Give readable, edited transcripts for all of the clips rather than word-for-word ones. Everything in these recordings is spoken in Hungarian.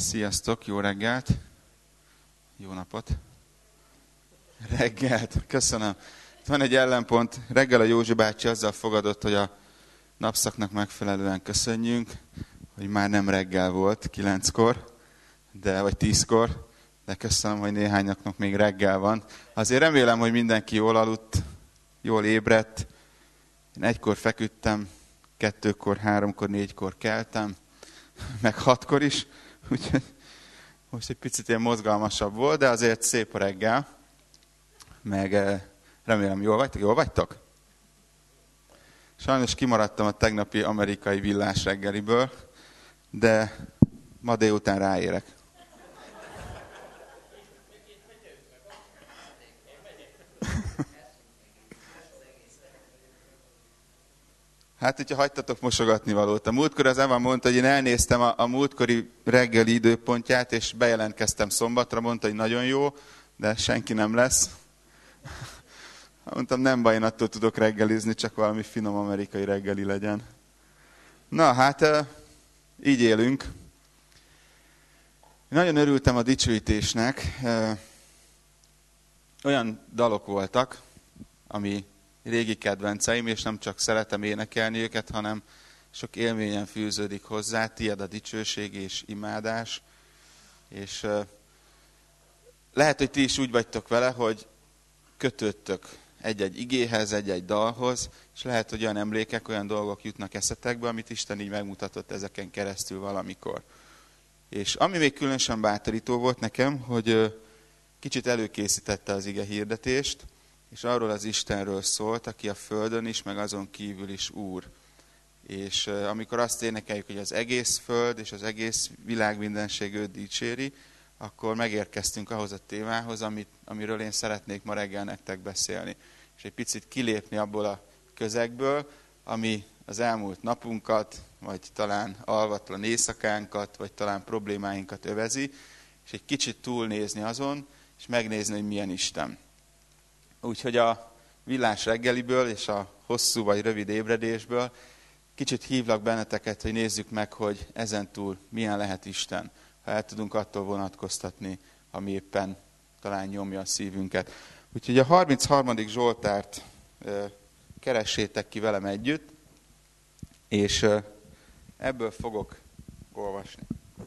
Sziasztok, jó reggelt! Jó napot! Reggelt, köszönöm. Itt van egy ellenpont. Reggel a Józsi bácsi azzal fogadott, hogy a napszaknak megfelelően köszönjünk, hogy már nem reggel volt 9-kor, vagy 10-kor, de köszönöm, hogy néhányaknak még reggel van. Azért remélem, hogy mindenki jól aludt, jól ébredt. Én 1-kor feküdtem, 2-kor, 3-kor, 4-kor keltem, meg 6-kor is. Úgyhogy most egy picit ilyen mozgalmasabb volt, de azért szép a reggel. Meg remélem jól vagytok? Sajnos kimaradtam a tegnapi amerikai villás reggeliből, de ma délután ráérek. Hát, hogyha hagytatok mosogatni valót. A múltkor az Eva mondta, hogy én elnéztem a múltkori reggeli időpontját, és bejelentkeztem szombatra, mondta, hogy nagyon jó, de senki nem lesz. Mondtam, nem baj, én attól tudok reggelizni, csak valami finom amerikai reggeli legyen. Na, hát így élünk. Nagyon örültem a dicsőítésnek. Olyan dalok voltak, ami régi kedvenceim, és nem csak szeretem énekelni őket, hanem sok élményen fűződik hozzá, tied a dicsőség és imádás. És lehet, hogy ti is úgy vagytok vele, hogy kötődtök egy-egy igéhez, egy-egy dalhoz, és lehet, hogy olyan emlékek, olyan dolgok jutnak eszetekbe, amit Isten így megmutatott ezeken keresztül valamikor. És ami még különösen bátorító volt nekem, hogy kicsit előkészítette az ige hirdetést, és arról az Istenről szólt, aki a földön is, meg azon kívül is Úr. És amikor azt énekeljük, hogy az egész föld és az egész világ mindenség őt dicséri, akkor megérkeztünk ahhoz a témához, amiről én szeretnék ma reggel nektek beszélni. És egy picit kilépni abból a közegből, ami az elmúlt napunkat, vagy talán alvatlan éjszakánkat, vagy talán problémáinkat övezi, és egy kicsit túlnézni azon, és megnézni, hogy milyen Isten. Úgyhogy a villás reggeliből és a hosszú vagy rövid ébredésből kicsit hívlak benneteket, hogy nézzük meg, hogy ezentúl milyen lehet Isten. Ha el tudunk attól vonatkoztatni, ami éppen talán nyomja a szívünket. Úgyhogy a 33. Zsoltárt keressétek ki velem együtt, és ebből fogok olvasni.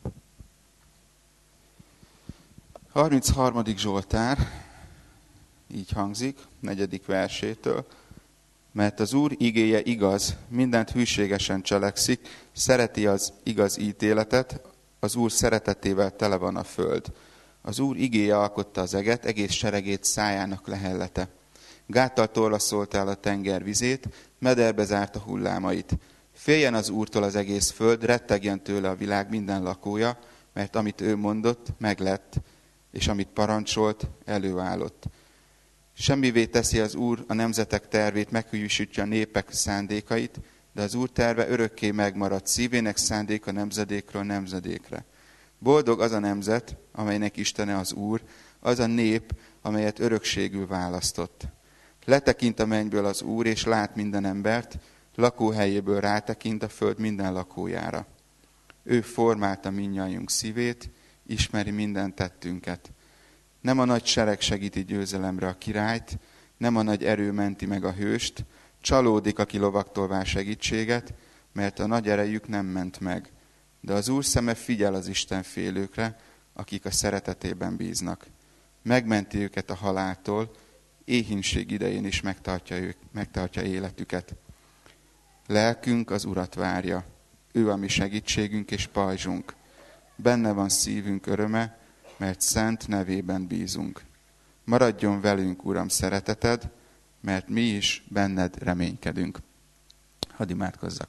33. Zsoltár így hangzik, 4. versétől. Mert az Úr igéje igaz, mindent hűségesen cselekszik, szereti az igaz ítéletet, az Úr szeretetével tele van a föld. Az Úr igéje alkotta az eget, egész seregét szájának lehellete. Gáttal torlaszolt el a tenger vizét, mederbe zárta hullámait. Féljen az Úrtól az egész föld, rettegjen tőle a világ minden lakója, mert amit ő mondott, meglett, és amit parancsolt, előállott. Semmivé teszi az Úr a nemzetek tervét, meghűsítja a népek szándékait, de az Úr terve örökké megmarad, szívének szándéka nemzedékről nemzedékre. Boldog az a nemzet, amelynek Istene az Úr, az a nép, amelyet örökségül választott. Letekint a mennyből az Úr, és lát minden embert, lakóhelyéből rátekint a föld minden lakójára. Ő formálta mindnyájunk szívét, ismeri minden tettünket. Nem a nagy sereg segíti győzelemre a királyt, nem a nagy erő menti meg a hőst, csalódik, aki lovaktól vár segítséget, mert a nagy erejük nem ment meg. De az Úr szeme figyel az Isten félőkre, akik a szeretetében bíznak. Megmenti őket a haláltól, éhínség idején is megtartja életüket. Lelkünk az Urat várja, ő a mi segítségünk és pajzsunk. Benne van szívünk öröme, mert szent nevében bízunk. Maradjon velünk, Uram, szereteted, mert mi is benned reménykedünk. Hadd imádkozzak.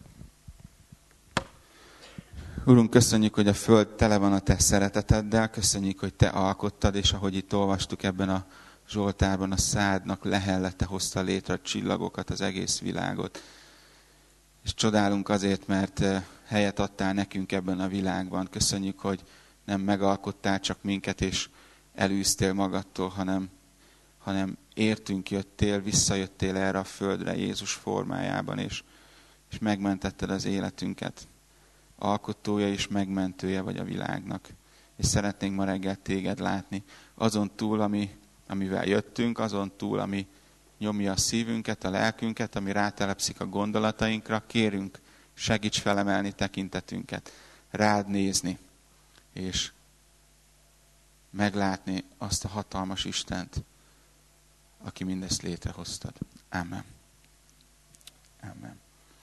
Urunk, köszönjük, hogy a föld tele van a te szereteteddel, köszönjük, hogy te alkottad, és ahogy itt olvastuk ebben a Zsoltárban, a szádnak lehellete hozta létre a csillagokat, az egész világot. És csodálunk azért, mert helyet adtál nekünk ebben a világban. Köszönjük, hogy nem megalkottál csak minket, és elűztél magadtól, hanem értünk jöttél, visszajöttél erre a földre Jézus formájában, és megmentetted az életünket. Alkotója és megmentője vagy a világnak. és szeretnénk ma reggel téged látni. Azon túl, amivel jöttünk, azon túl, ami nyomja a szívünket, a lelkünket, ami rátelepszik a gondolatainkra, kérünk, segíts felemelni tekintetünket, rád nézni, és meglátni azt a hatalmas Istent, aki mindezt létrehoztad. Amen. Amen.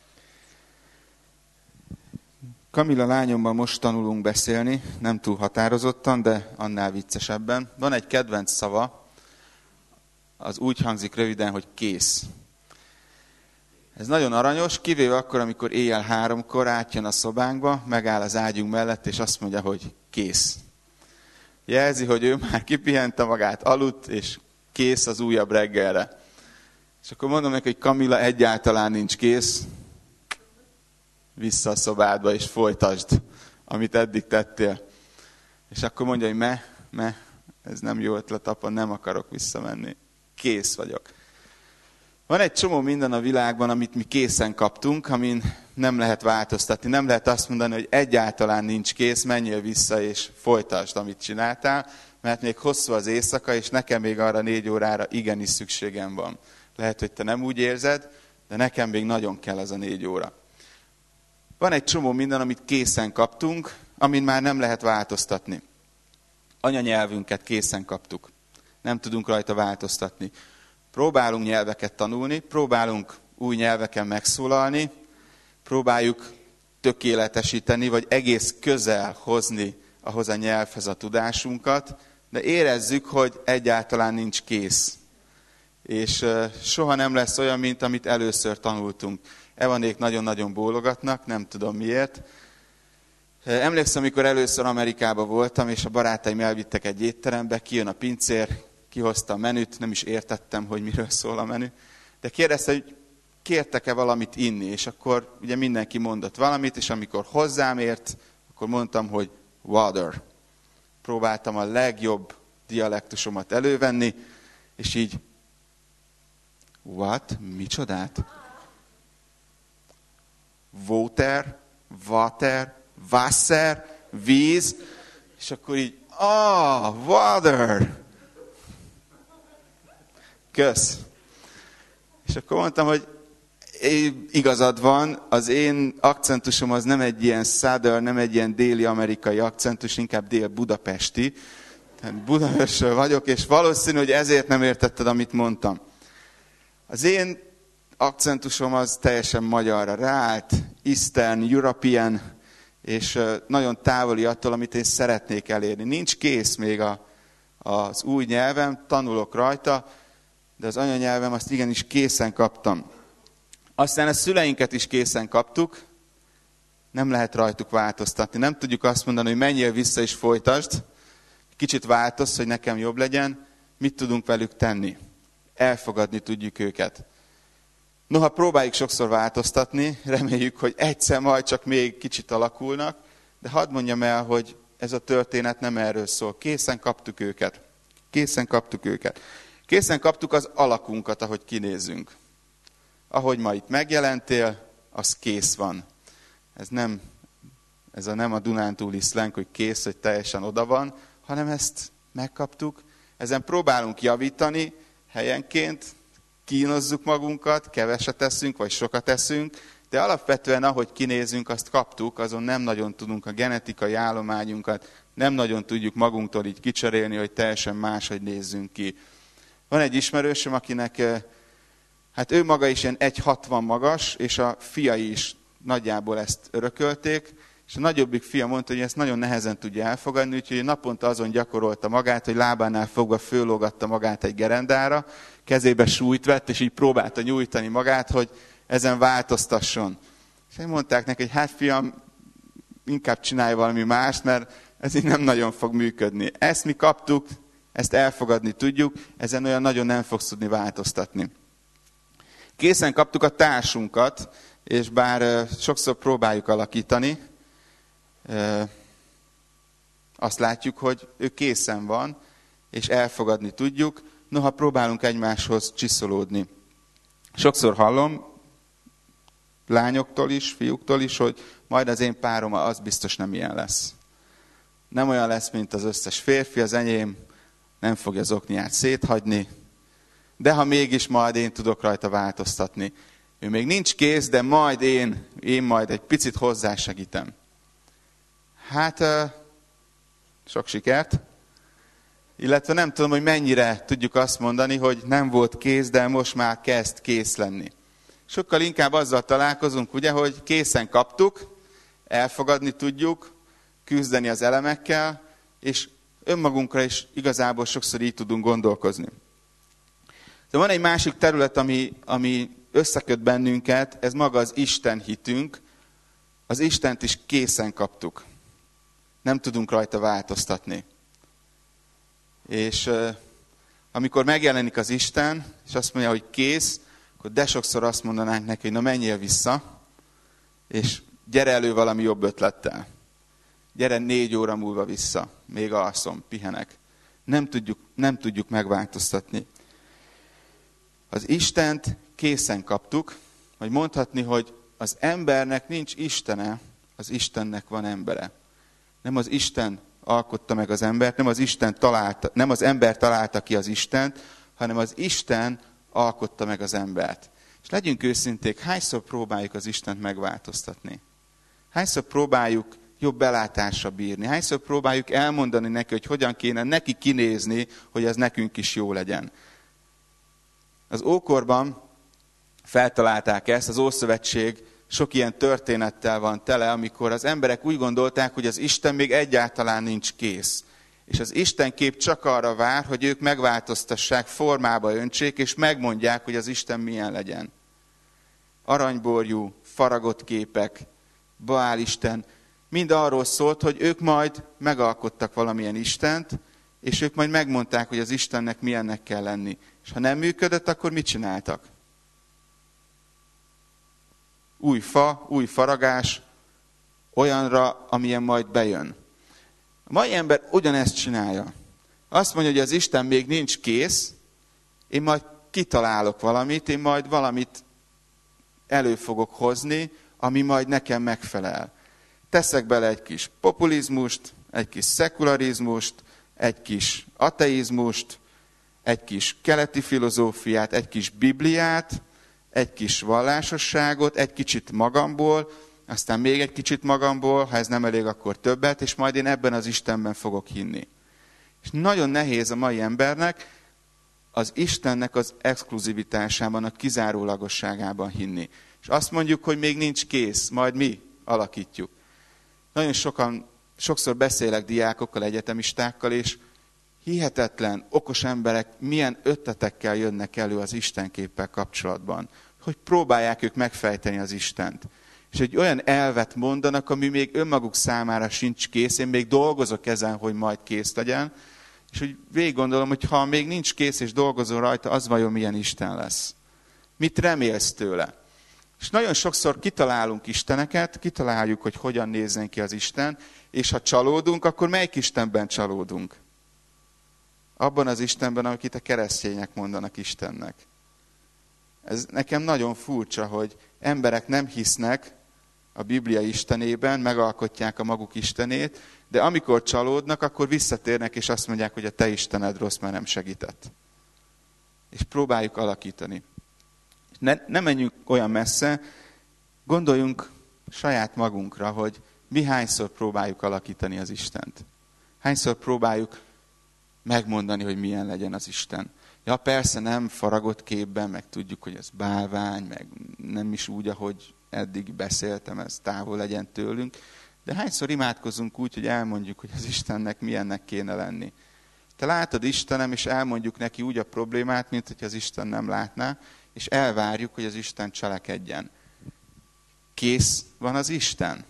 Kamilla lányommal most tanulunk beszélni, nem túl határozottan, de annál viccesebben. Van egy kedvenc szava, az úgy hangzik röviden, hogy kész. Ez nagyon aranyos, kivéve akkor, amikor éjjel 3-kor átjön a szobánkba, megáll az ágyunk mellett, és azt mondja, hogy kész. Jelzi, hogy ő már kipihente magát, aludt, és kész az újabb reggelre. És akkor mondom neki, hogy Kamilla, egyáltalán nincs kész, vissza a szobádba, és folytasd, amit eddig tettél. És akkor mondja, hogy ez nem jó ötlet, apa, nem akarok visszamenni. Kész vagyok. Van egy csomó minden a világban, amit mi készen kaptunk, amin nem lehet változtatni. Nem lehet azt mondani, hogy egyáltalán nincs kész, menjél vissza és folytasd, amit csináltál, mert még hosszú az éjszaka, és nekem még arra 4 órára igenis szükségem van. Lehet, hogy te nem úgy érzed, de nekem még nagyon kell az a 4 óra. Van egy csomó minden, amit készen kaptunk, amin már nem lehet változtatni. Anyanyelvünket készen kaptuk. Nem tudunk rajta változtatni. Próbálunk nyelveket tanulni, próbálunk új nyelveken megszólalni, próbáljuk tökéletesíteni, vagy egész közel hozni ahhoz a nyelvhez a tudásunkat, de érezzük, hogy egyáltalán nincs kész. És soha nem lesz olyan, mint amit először tanultunk. Evanék nagyon-nagyon bólogatnak, nem tudom miért. Emlékszem, amikor először Amerikában voltam, és a barátaim elvittek egy étterembe, kijön a pincér, kihozta a menüt, nem is értettem, hogy miről szól a menü, de kérdezte, hogy kértek-e valamit inni, és akkor ugye mindenki mondott valamit, és amikor hozzám ért, akkor mondtam, hogy water. Próbáltam a legjobb dialektusomat elővenni, és így, what? Micsodát? Water, Wasser, víz, és akkor így, water. Kösz. És akkor mondtam, hogy igazad van, az én akcentusom az nem egy ilyen southern, nem egy ilyen déli amerikai akcentus, inkább dél-budapesti. Tehát Budapestről vagyok, és valószínű, hogy ezért nem értetted, amit mondtam. Az én akcentusom az teljesen magyarra ráállt, Eastern, European, és nagyon távoli attól, amit én szeretnék elérni. Nincs kész még az új nyelvem, tanulok rajta, de az anyanyelvem azt igenis készen kaptam. Aztán a szüleinket is készen kaptuk, nem lehet rajtuk változtatni. Nem tudjuk azt mondani, hogy menjél vissza és folytasd, kicsit változz, hogy nekem jobb legyen. Mit tudunk velük tenni? Elfogadni tudjuk őket. Noha próbáljuk sokszor változtatni, reméljük, hogy egyszer majd csak még kicsit alakulnak, de hadd mondjam el, hogy ez a történet nem erről szól. Készen kaptuk őket. Készen kaptuk őket. Készen kaptuk az alakunkat, ahogy kinézzünk. Ahogy ma itt megjelentél, az kész van. Ez nem a dunántúli szleng, hogy kész, hogy teljesen oda van, hanem ezt megkaptuk. Ezen próbálunk javítani helyenként, kínozzuk magunkat, keveset teszünk, vagy sokat teszünk, de alapvetően ahogy kinézünk, azt kaptuk, azon nem nagyon tudunk a genetikai állományunkat, nem nagyon tudjuk magunktól így kicserélni, hogy teljesen máshogy nézzünk ki. Van egy ismerősöm, akinek, hát ő maga is ilyen 1,60 magas, és a fiai is nagyjából ezt örökölték, és a nagyobbik fia mondta, hogy ezt nagyon nehezen tudja elfogadni, úgyhogy naponta azon gyakorolta magát, hogy lábánál fogva fölógatta magát egy gerendára, kezébe súlyt vett, és így próbálta nyújtani magát, hogy ezen változtasson. És mondták neki, hogy hát fiam, inkább csinálj valami mást, mert ez így nem nagyon fog működni. Ezt mi kaptuk, ezt elfogadni tudjuk, ezen olyan nagyon nem fogsz tudni változtatni. Készen kaptuk a társunkat, és bár sokszor próbáljuk alakítani, azt látjuk, hogy ő készen van, és elfogadni tudjuk, noha próbálunk egymáshoz csiszolódni. Sokszor hallom, lányoktól is, fiúktól is, hogy majd az én párom az biztos nem ilyen lesz. nem olyan lesz, mint az összes férfi, az enyém nem fogja az okniát széthagyni, de ha mégis, majd én tudok rajta változtatni. Ő még nincs kész, de majd én majd egy picit hozzásegítem. Hát, sok sikert. Illetve nem tudom, hogy mennyire tudjuk azt mondani, hogy nem volt kész, de most már kezd kész lenni. Sokkal inkább azzal találkozunk, ugye, hogy készen kaptuk, elfogadni tudjuk, küzdeni az elemekkel, és önmagunkra is igazából sokszor így tudunk gondolkozni. De van egy másik terület, ami összeköt bennünket, ez maga az Isten hitünk. Az Istent is készen kaptuk. Nem tudunk rajta változtatni. És amikor megjelenik az Isten, és azt mondja, hogy kész, akkor de sokszor azt mondanánk neki, hogy na menjél vissza, és gyere elő valami jobb ötlettel. Gyere 4 óra múlva vissza, még alszom, pihenek. Nem tudjuk megváltoztatni. Az Istent készen kaptuk, vagy mondhatni, hogy az embernek nincs istene, az Istennek van embere. Nem az Isten alkotta meg az embert, nem az ember találta ki az Istent, hanem az Isten alkotta meg az embert. És legyünk őszinték, hányszor próbáljuk az Istent megváltoztatni? Hányszor próbáljuk jobb belátásra bírni? Hányszor próbáljuk elmondani neki, hogy hogyan kéne neki kinézni, hogy ez nekünk is jó legyen? Az ókorban feltalálták ezt, az Ószövetség sok ilyen történettel van tele, amikor az emberek úgy gondolták, hogy az Isten még egyáltalán nincs kész. És az Isten kép csak arra vár, hogy ők megváltoztassák, formába öntsék, és megmondják, hogy az Isten milyen legyen. Aranyborjú, faragott képek, Baál Isten, mind arról szólt, hogy ők majd megalkottak valamilyen Istent, és ők majd megmondták, hogy az Istennek milyennek kell lenni. És ha nem működött, akkor mit csináltak? Új fa, új faragás, olyanra, amilyen majd bejön. A mai ember ugyanezt csinálja. Azt mondja, hogy az Isten még nincs kész, én majd kitalálok valamit, én majd valamit elő fogok hozni, ami majd nekem megfelel. Teszek bele egy kis populizmust, egy kis szekularizmust, egy kis ateizmust, egy kis keleti filozófiát, egy kis Bibliát, egy kis vallásosságot, egy kicsit magamból, aztán még egy kicsit magamból, ha ez nem elég, akkor többet, és majd én ebben az Istenben fogok hinni. És nagyon nehéz a mai embernek az Istennek az exkluzivitásában, a kizárólagosságában hinni. És azt mondjuk, hogy még nincs kész, majd mi alakítjuk. Nagyon sokszor beszélek diákokkal, egyetemistákkal, és hihetetlen, okos emberek milyen ötletekkel jönnek elő az Istenképpel kapcsolatban, hogy próbálják ők megfejteni az Istent. És egy olyan elvet mondanak, ami még önmaguk számára sincs kész, én még dolgozok ezen, hogy majd kész legyen, és hogy végig gondolom, hogy ha még nincs kész és dolgozol rajta, az vajon milyen Isten lesz? Mit remélsz tőle? És nagyon sokszor kitalálunk isteneket, kitaláljuk, hogy hogyan nézzen ki az Isten, és ha csalódunk, akkor melyik Istenben csalódunk? Abban az Istenben, amit a keresztények mondanak Istennek. Ez nekem nagyon furcsa, hogy emberek nem hisznek a Biblia Istenében, megalkotják a maguk Istenét, de amikor csalódnak, akkor visszatérnek, és azt mondják, hogy a te Istened rossz, mert nem segített. És próbáljuk alakítani. Ne menjünk olyan messze, gondoljunk saját magunkra, hogy mi hányszor próbáljuk alakítani az Istent. Hányszor próbáljuk megmondani, hogy milyen legyen az Isten. Ja, persze nem faragott képben, meg tudjuk, hogy ez bálvány, meg nem is úgy, ahogy eddig beszéltem, ez távol legyen tőlünk. De hányszor imádkozunk úgy, hogy elmondjuk, hogy az Istennek milyennek kéne lenni. Te látod Istenem, és elmondjuk neki úgy a problémát, mint hogy az Isten nem látná, és elvárjuk, hogy az Isten cselekedjen. Kész van az Isten?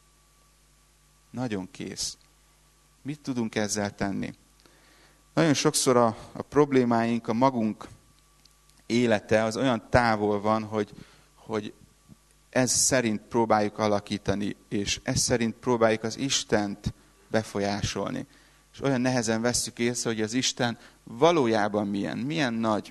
Nagyon kész. Mit tudunk ezzel tenni? Nagyon sokszor a problémáink, a magunk élete az olyan távol van, hogy ez szerint próbáljuk alakítani, és ez szerint próbáljuk az Istent befolyásolni. És olyan nehezen vesszük észre, hogy az Isten valójában milyen nagy,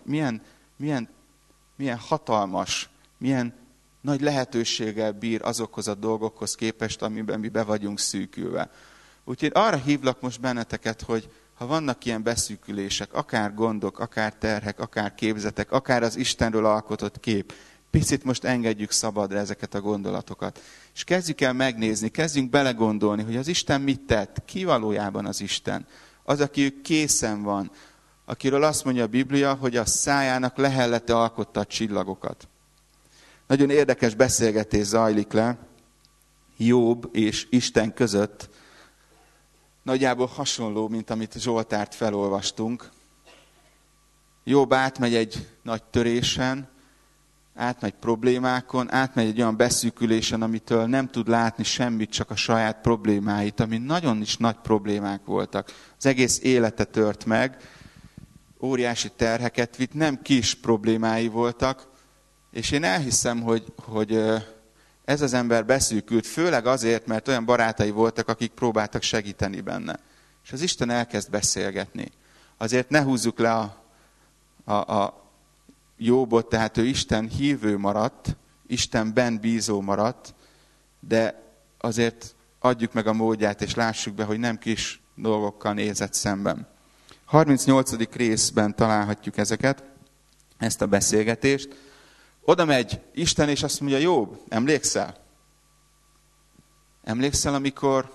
milyen hatalmas, milyen nagy lehetőséggel bír azokhoz a dolgokhoz képest, amiben mi be vagyunk szűkülve. Úgyhogy arra hívlak most benneteket, hogy ha vannak ilyen beszűkülések, akár gondok, akár terhek, akár képzetek, akár az Istenről alkotott kép, picit most engedjük szabadra ezeket a gondolatokat. És kezdjük el megnézni, kezdjünk belegondolni, hogy az Isten mit tett, ki valójában az Isten. Az, aki készen van, akiről azt mondja a Biblia, hogy a szájának lehellete alkotta a csillagokat. Nagyon érdekes beszélgetés zajlik le Jobb és Isten között. Nagyjából hasonló, mint amit Zsoltárt felolvastunk. Jobb átmegy egy nagy törésen, átmegy problémákon, átmegy egy olyan beszűkülésen, amitől nem tud látni semmit, csak a saját problémáit, ami nagyon is nagy problémák voltak. Az egész élete tört meg, óriási terheket vitt, nem kis problémái voltak, és én elhiszem, hogy ez az ember beszűkült, főleg azért, mert olyan barátai voltak, akik próbáltak segíteni benne. És az Isten elkezd beszélgetni. Azért ne húzzuk le a Jobbot, tehát ő Isten hívő maradt, Istenben bízó maradt, de azért adjuk meg a módját, és lássuk be, hogy nem kis dolgokkal nézett szemben. 38. részben találhatjuk ezt a beszélgetést. Oda megy Isten, és azt mondja, Jobb, emlékszel? Emlékszel, amikor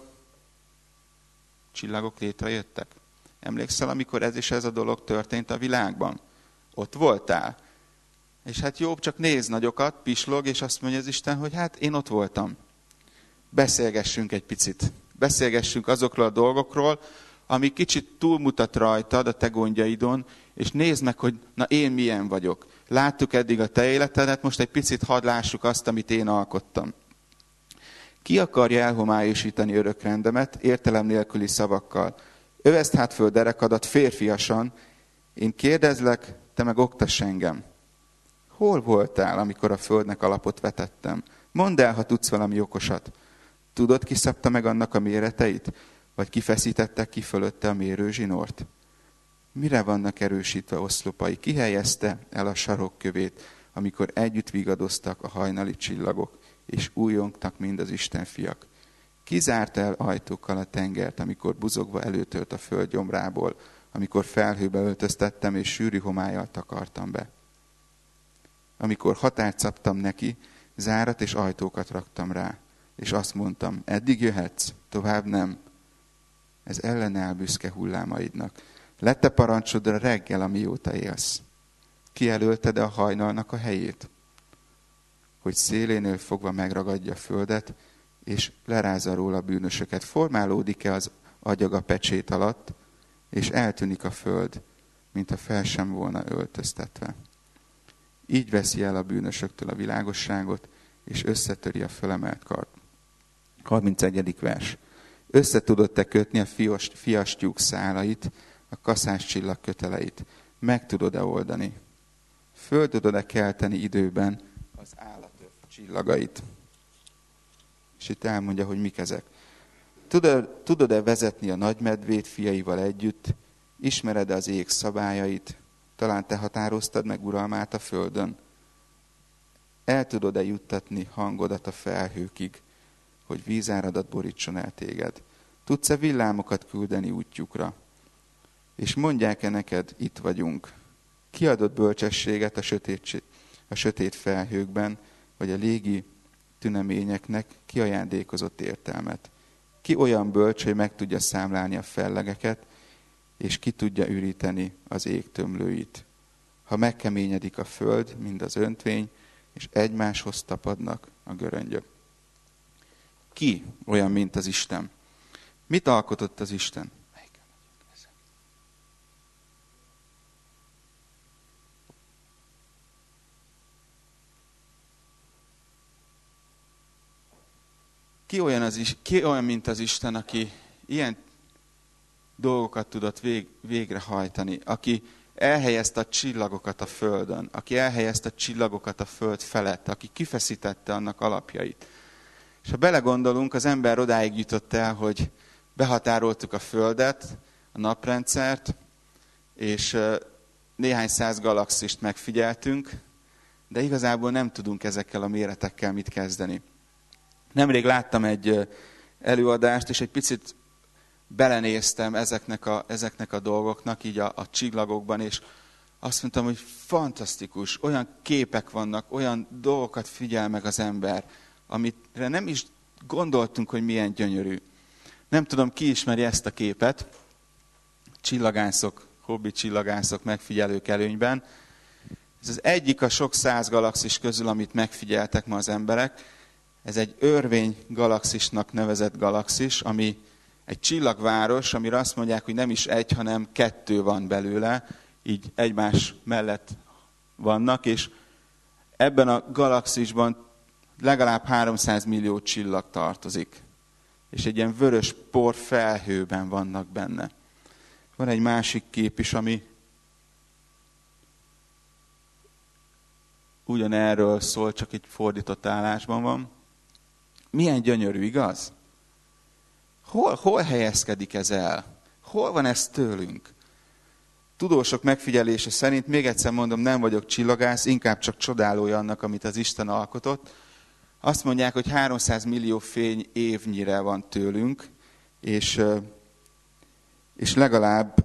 csillagok létrejöttek? Emlékszel, amikor ez a dolog történt a világban? Ott voltál? És hát Jobb csak néz nagyokat, pislog, és azt mondja az Isten, hogy hát én ott voltam. Beszélgessünk egy picit. Beszélgessünk azokról a dolgokról, ami kicsit túlmutat rajtad a te gondjaidon, és nézd meg, hogy na én milyen vagyok. Láttuk eddig a te életedet, most egy picit hadd lássuk azt, amit én alkottam. Ki akarja elhomályosítani örökrendemet értelem nélküli szavakkal? Öveszd hát föl derekadat férfiasan, én kérdezlek, te meg oktass engem. Hol voltál, amikor a földnek alapot vetettem? Mondd el, ha tudsz valami okosat. Tudod, ki szabta meg annak a méreteit? Vagy kifeszítette ki fölötte a mérőzsinort? Mire vannak erősítve oszlopai? Ki helyezte el a sarokkövét, amikor együtt vigadoztak a hajnali csillagok, és újjongtak mind az Isten fiak? Ki zárt el ajtókkal a tengert, amikor buzogva előtört a föld gyomrából, amikor felhőbe öltöztettem, és sűrű homállyal takartam be? Amikor határt szabtam neki, zárat és ajtókat raktam rá, és azt mondtam, eddig jöhetsz, tovább nem. Ez ellenáll büszke hullámaidnak. Lett-e parancsodra reggel, amióta élsz? Kijelölted-e a hajnalnak a helyét? Hogy szélénél fogva megragadja a földet, és lerázza róla a bűnösöket. Formálódik-e az agyag a pecsét alatt, és eltűnik a föld, mint a fel sem volna öltöztetve. Így veszi el a bűnösöktől a világosságot, és összetöri a fölemelt kard. 31. vers. Összetudod te kötni a fiastyúk szálait, a kaszás csillag köteleit. Meg tudod-e oldani? Föl tudod-e kelteni időben az állatöv csillagait? És itt elmondja, hogy mik ezek. Tudod-e vezetni a nagymedvét fiaival együtt? Ismered-e az ég szabályait? Talán te határoztad meg uralmát a földön? El tudod-e juttatni hangodat a felhőkig, hogy vízáradat borítson el téged? Tudsz-e villámokat küldeni útjukra? És mondják-e neked, itt vagyunk? Ki adott bölcsességet a sötét felhőkben, vagy a légi tüneményeknek ki ajándékozott értelmet? Ki olyan bölcs, hogy meg tudja számlálni a fellegeket, és ki tudja üríteni az ég tömlőit? Ha megkeményedik a föld, mind az öntvény, és egymáshoz tapadnak a göröngyök. Ki olyan, mint az Isten? Mit alkotott az Isten? Ki olyan, mint az Isten, aki ilyen dolgokat tudott végrehajtani, aki elhelyezte a csillagokat a földön, aki elhelyezte a csillagokat a föld felett, aki kifeszítette annak alapjait. És ha belegondolunk, az ember odáig jutott el, hogy behatároltuk a földet, a naprendszert, és néhány száz galaxist megfigyeltünk, de igazából nem tudunk ezekkel a méretekkel mit kezdeni. Nemrég láttam egy előadást, és egy picit belenéztem ezeknek a dolgoknak, így a csillagokban, és azt mondtam, hogy fantasztikus, olyan képek vannak, olyan dolgokat figyel meg az ember, amire nem is gondoltunk, hogy milyen gyönyörű. Nem tudom, ki ismeri ezt a képet, csillagászok, hobbi csillagászok megfigyelők előnyben. Ez az egyik a sok száz galaxis közül, amit megfigyeltek ma az emberek. Ez egy örvény galaxisnak nevezett galaxis, ami egy csillagváros, amire azt mondják, hogy nem is egy, hanem 2 van belőle, így egymás mellett vannak, és ebben a galaxisban legalább 300 millió csillag tartozik. És egy ilyen vörös por felhőben vannak benne. Van egy másik kép is, ami ugyanerről szól, csak egy fordított állásban van. Milyen gyönyörű, igaz? Hol helyezkedik ez el? Hol van ez tőlünk? Tudósok megfigyelése szerint, még egyszer mondom, nem vagyok csillagász, inkább csak csodálója annak, amit az Isten alkotott. Azt mondják, hogy 300 millió fény évnyire van tőlünk, és legalább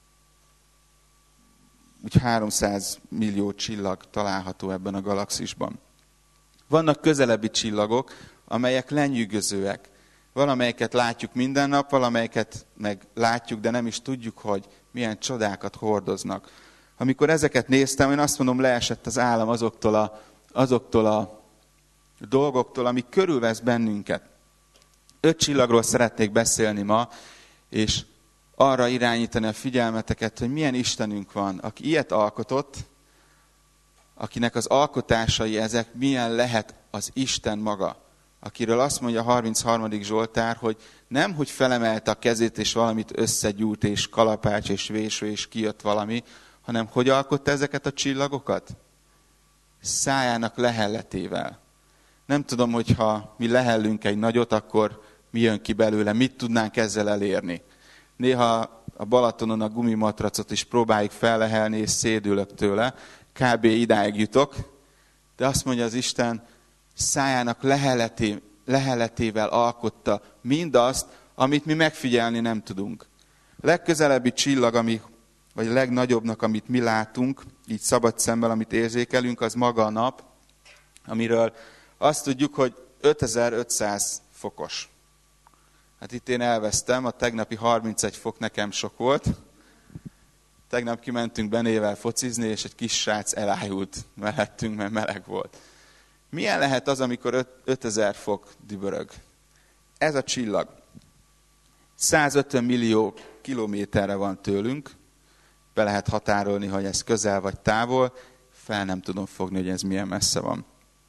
úgy 300 millió csillag található ebben a galaxisban. Vannak közelebbi csillagok, amelyek lenyűgözőek. Valamelyeket látjuk minden nap, valamelyeket meg látjuk, de nem is tudjuk, hogy milyen csodákat hordoznak. Amikor ezeket néztem, én azt mondom, leesett az állam azoktól a dolgoktól, ami körülvesz bennünket. 5 csillagról szeretnék beszélni ma, és arra irányítani a figyelmeteket, hogy milyen Istenünk van, aki ilyet alkotott, akinek az alkotásai ezek, milyen lehet az Isten maga, akiről azt mondja a 33. Zsoltár, hogy nem, hogy felemelte a kezét, és valamit összegyújt, és kalapács, és véső, és kijött valami, hanem hogy alkotta ezeket a csillagokat? Szájának lehelletével. Nem tudom, hogyha mi lehellünk egy nagyot, akkor mi jön ki belőle, mit tudnánk ezzel elérni. Néha a Balatonon a gumimatracot is próbáljuk fellehelni, és szédülök tőle. Kb. Idáig jutok. De azt mondja az Isten, szájának lehelletével alkotta mindazt, amit mi megfigyelni nem tudunk. A legközelebbi csillag, vagy a legnagyobbnak, amit mi látunk, így szabad szemmel, amit érzékelünk, az maga a nap, amiről azt tudjuk, hogy 5500 fokos. Hát itt én elvesztem, a tegnapi 31 fok nekem sok volt. Tegnap kimentünk Benével focizni, és egy kis srác elájult mellettünk, mert meleg volt. Milyen lehet az, amikor 5000 fok dübörög? Ez a csillag 150 millió kilométerre van tőlünk, be lehet határolni, hogy ez közel vagy távol, fel nem tudom fogni, hogy ez milyen messze van.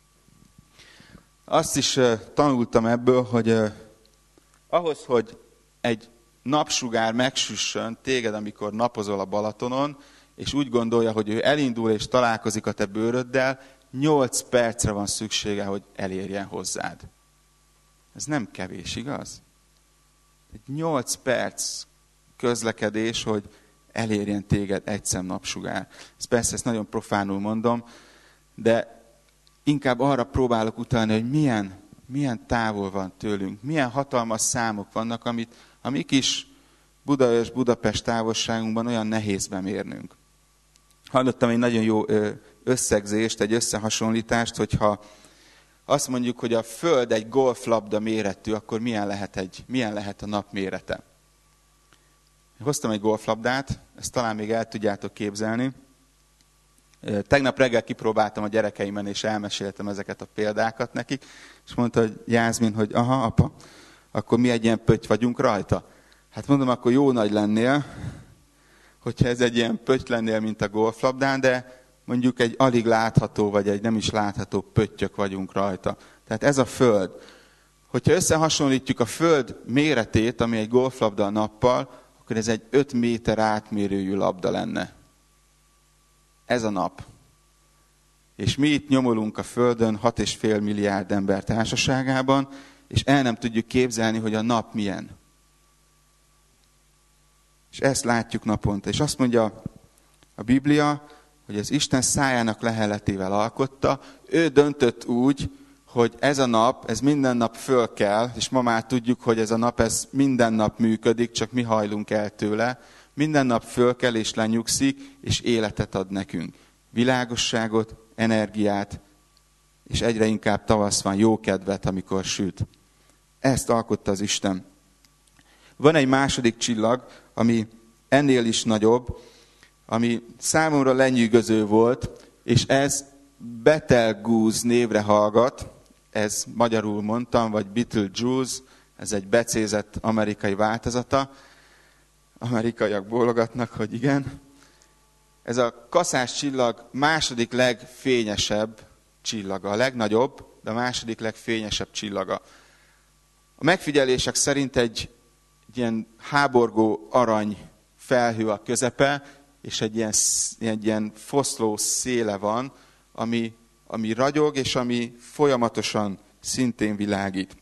Azt is tanultam ebből, hogy ahhoz, hogy egy napsugár megsüssön téged, amikor napozol a Balatonon, és úgy gondolja, hogy ő elindul és találkozik a te bőröddel, 8 percre van szüksége, hogy elérjen hozzád. Ez nem kevés, igaz? Egy 8 perc közlekedés, hogy elérjen téged egy szem napsugár. Ezt nagyon profánul mondom, de inkább arra próbálok utalni, hogy milyen távol van tőlünk, milyen hatalmas számok vannak, amit a mi kis Budapest távolságunkban olyan nehéz bemérnünk. Hallottam egy nagyon jó összegzést, egy összehasonlítást, hogyha azt mondjuk, hogy a Föld egy golflabda méretű, akkor milyen lehet a nap mérete. Hoztam egy golflabdát, ezt talán még el tudjátok képzelni. Tegnap reggel kipróbáltam a gyerekeimen, és elmeséltem ezeket a példákat nekik, és mondta, hogy Jászmin, hogy aha, apa, akkor mi egy ilyen pötty vagyunk rajta. Hát mondom, akkor jó nagy lennél, hogyha ez egy ilyen pötty lennél, mint a golflabdán, de mondjuk egy alig látható, vagy egy nem is látható pöttyök vagyunk rajta. Tehát ez a Föld. Hogyha összehasonlítjuk a Föld méretét, ami egy golflabda a nappal, akkor ez egy 5 méter átmérőjű labda lenne. Ez a nap. És mi itt nyomulunk a Földön 6,5 milliárd ember társaságában, és el nem tudjuk képzelni, hogy a nap milyen. És ezt látjuk naponta. És azt mondja a Biblia, hogy az Isten szájának lehelletével alkotta, ő döntött úgy, hogy ez a nap, ez minden nap föl kell, és ma már tudjuk, hogy ez a nap, ez minden nap működik, csak mi hajlunk el tőle. Minden nap föl kell és lenyugszik, és életet ad nekünk. Világosságot, energiát, és egyre inkább tavasz van, jó kedvet, amikor süt. Ezt alkotta az Isten. Van egy második csillag, ami ennél is nagyobb, ami számomra lenyűgöző volt, és ez Betelgeuse névre hallgat, ez magyarul mondtam, vagy Betelgeuse, ez egy becézett amerikai változata. Amerikaiak bólogatnak, hogy igen. Ez a kaszás csillag második legfényesebb csillaga, a legnagyobb, de a második legfényesebb csillaga. A megfigyelések szerint egy ilyen háborgó arany felhő a közepe, és egy ilyen foszló széle van, ami ragyog, és ami folyamatosan szintén világít.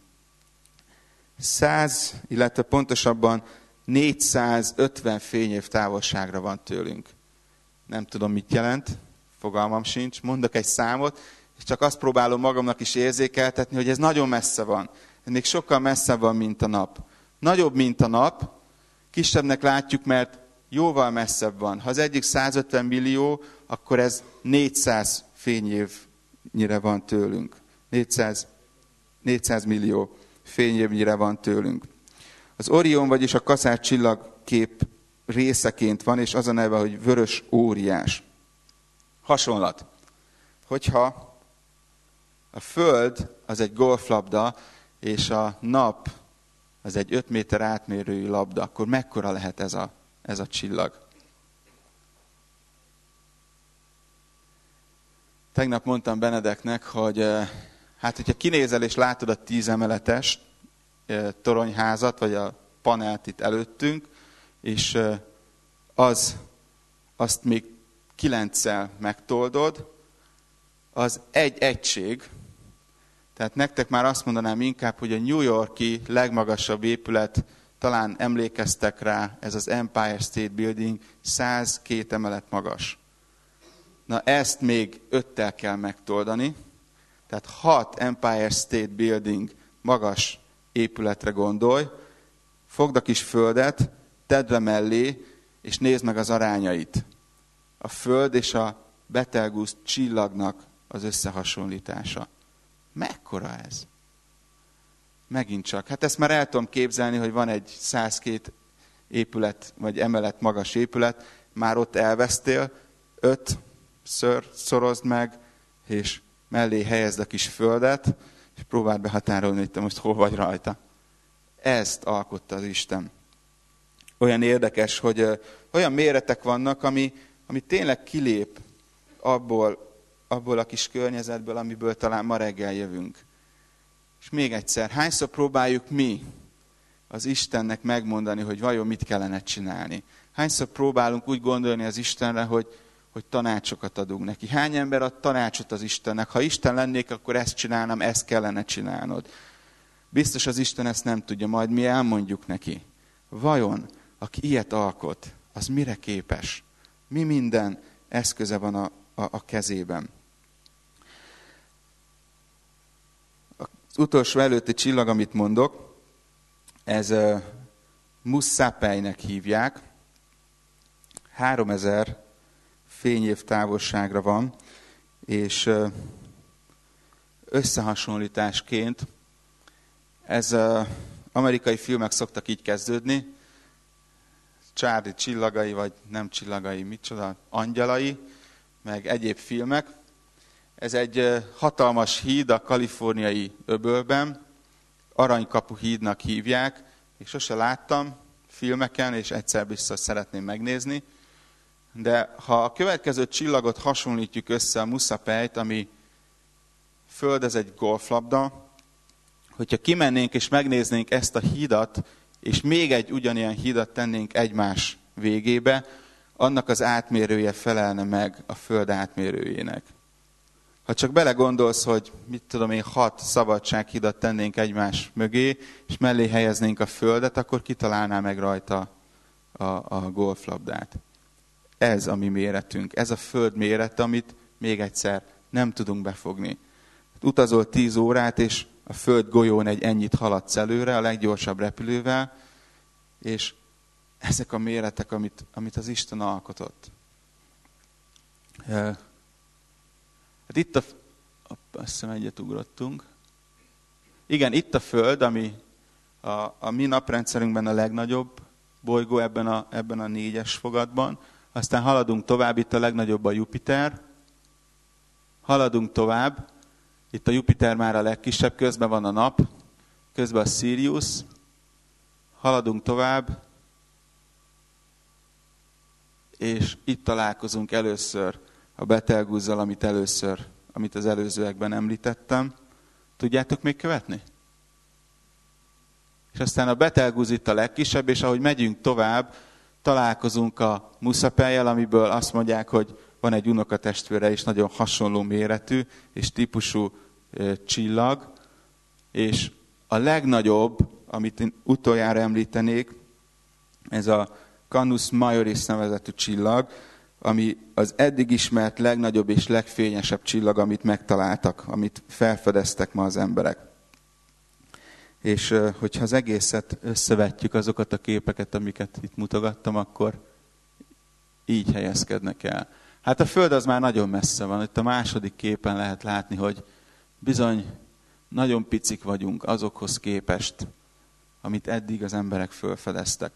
100, illetve pontosabban 450 fényév távolságra van tőlünk. Nem tudom, mit jelent, fogalmam sincs. Mondok egy számot, és csak azt próbálom magamnak is érzékeltetni, hogy ez nagyon messze van. Ez még sokkal messzebb van, mint a nap. Nagyobb, mint a nap, kisebbnek látjuk, mert jóval messzebb van. Ha az egyik 150 millió, akkor ez 400 fényévnyire van tőlünk. 400 millió fényévnyire van tőlünk. Az Orion, vagyis a kaszás csillagkép részeként van, és az a neve, hogy vörös óriás. Hasonlat. Hogyha a Föld az egy golflabda, és a nap az egy 5 méter átmérőjű labda, akkor mekkora lehet ez a csillag? Tegnap mondtam Benedeknek, hogy hát, hogyha kinézel és látod a 10 emeletes toronyházat, vagy a panelt itt előttünk, és azt még 9-szel megtoldod, az egy egység. Tehát nektek már azt mondanám inkább, hogy a New York-i legmagasabb épület, talán emlékeztek rá, ez az Empire State Building, 102 emelet magas. Na ezt még 5-tel kell megtoldani, tehát 6 Empire State Building magas épületre gondolj, fogd a kis földet, tedd le mellé, és nézd meg az arányait. A Föld és a Betelgeuse csillagnak az összehasonlítása. Mekkora ez? Megint csak. Hát ezt már el tudom képzelni, hogy van egy 102 épület, vagy emelet magas épület, már ott elvesztél, 5-ször szorozd meg, és mellé helyezd a kis földet, és próbáld behatárolni, hogy te most hol vagy rajta. Ezt alkotta az Isten. Olyan érdekes, hogy olyan méretek vannak, ami tényleg kilép abból a kis környezetből, amiből talán ma reggel jövünk. És még egyszer, hányszor próbáljuk mi az Istennek megmondani, hogy vajon mit kellene csinálni? Hányszor próbálunk úgy gondolni az Istenre, hogy tanácsokat adunk neki? Hány ember ad tanácsot az Istennek? Ha Isten lennék, akkor ezt csinálnám, ezt kellene csinálnod. Biztos az Isten ezt nem tudja, majd mi elmondjuk neki. Vajon, aki ilyet alkot, az mire képes? Mi minden eszköze van a kezében? Az utolsó előtti csillag, amit mondok, ez Mus-Sapeinek hívják. 3000 fényév távolságra van, és összehasonlításként ez amerikai filmek szoktak így kezdődni, Charlie csillagai, vagy nem csillagai, micsoda, angyalai, meg egyéb filmek. Ez egy hatalmas híd a kaliforniai öbölben, Aranykapu hídnak hívják, és sose láttam filmeken, és egyszer biztos szeretném megnézni. De ha a következő csillagot hasonlítjuk össze, a Mus-Sapeit, ami Föld, ez egy golflabda, hogyha kimennénk és megnéznénk ezt a hídat, és még egy ugyanilyen hídat tennénk egymás végébe, annak az átmérője felelne meg a Föld átmérőjének. Ha csak belegondolsz, hogy mit tudom én, 6 szabadsághidat tennénk egymás mögé, és mellé helyeznénk a Földet, akkor kitalálná meg rajta a golflabdát. Ez a mi méretünk, ez a Föld méret, amit még egyszer nem tudunk befogni. Utazol 10 órát, és a Föld golyón ennyit haladsz előre, a leggyorsabb repülővel, és ezek a méretek, amit az Isten alkotott. Hát itt azt hiszem egyet ugrottunk. Igen, itt a Föld, ami a mi naprendszerünkben a legnagyobb bolygó ebben a 4-es fogatban. Aztán haladunk tovább, itt a legnagyobb a Jupiter. Haladunk tovább, itt a Jupiter már a legkisebb, közben van a nap, közben a Sirius. Haladunk tovább, és itt találkozunk először a Betelgeussal, amit az előzőekben említettem. Tudjátok még követni? És aztán a Betelgeuse itt a legkisebb, és ahogy megyünk tovább, találkozunk a Muszapelyjel, amiből azt mondják, hogy van egy unokatestvére is nagyon hasonló méretű és típusú csillag. És a legnagyobb, amit én utoljára említenék, ez a Canis Majoris nevezetű csillag, ami az eddig ismert legnagyobb és legfényesebb csillag, amit megtaláltak, amit felfedeztek ma az emberek. És hogyha az egészet összevetjük, azokat a képeket, amiket itt mutogattam, akkor így helyezkednek el. Hát a Föld az már nagyon messze van. Itt a második képen lehet látni, hogy bizony nagyon picik vagyunk azokhoz képest, amit eddig az emberek felfedeztek.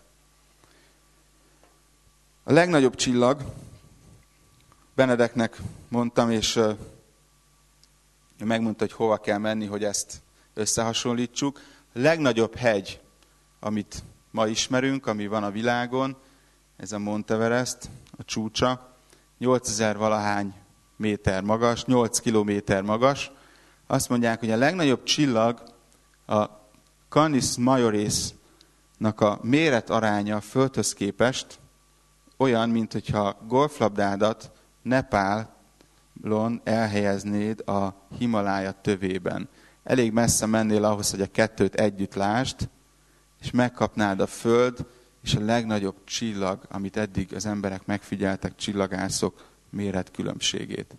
A legnagyobb csillag, Benedeknek mondtam, és megmondta, hogy hova kell menni, hogy ezt összehasonlítsuk. A legnagyobb hegy, amit ma ismerünk, ami van a világon, ez a Mount Everest, a csúcsa, 8000 valahány méter magas, 8 kilométer magas. Azt mondják, hogy a legnagyobb csillag, a Canis Majorisnak a méretaránya a Földhöz képest olyan, mint hogyha golflabdádat Nepálon elhelyeznéd a Himalája tövében. Elég messze mennél ahhoz, hogy a kettőt együtt lásd, és megkapnád a Föld és a legnagyobb csillag, amit eddig az emberek megfigyeltek, csillagászok méretkülönbségét.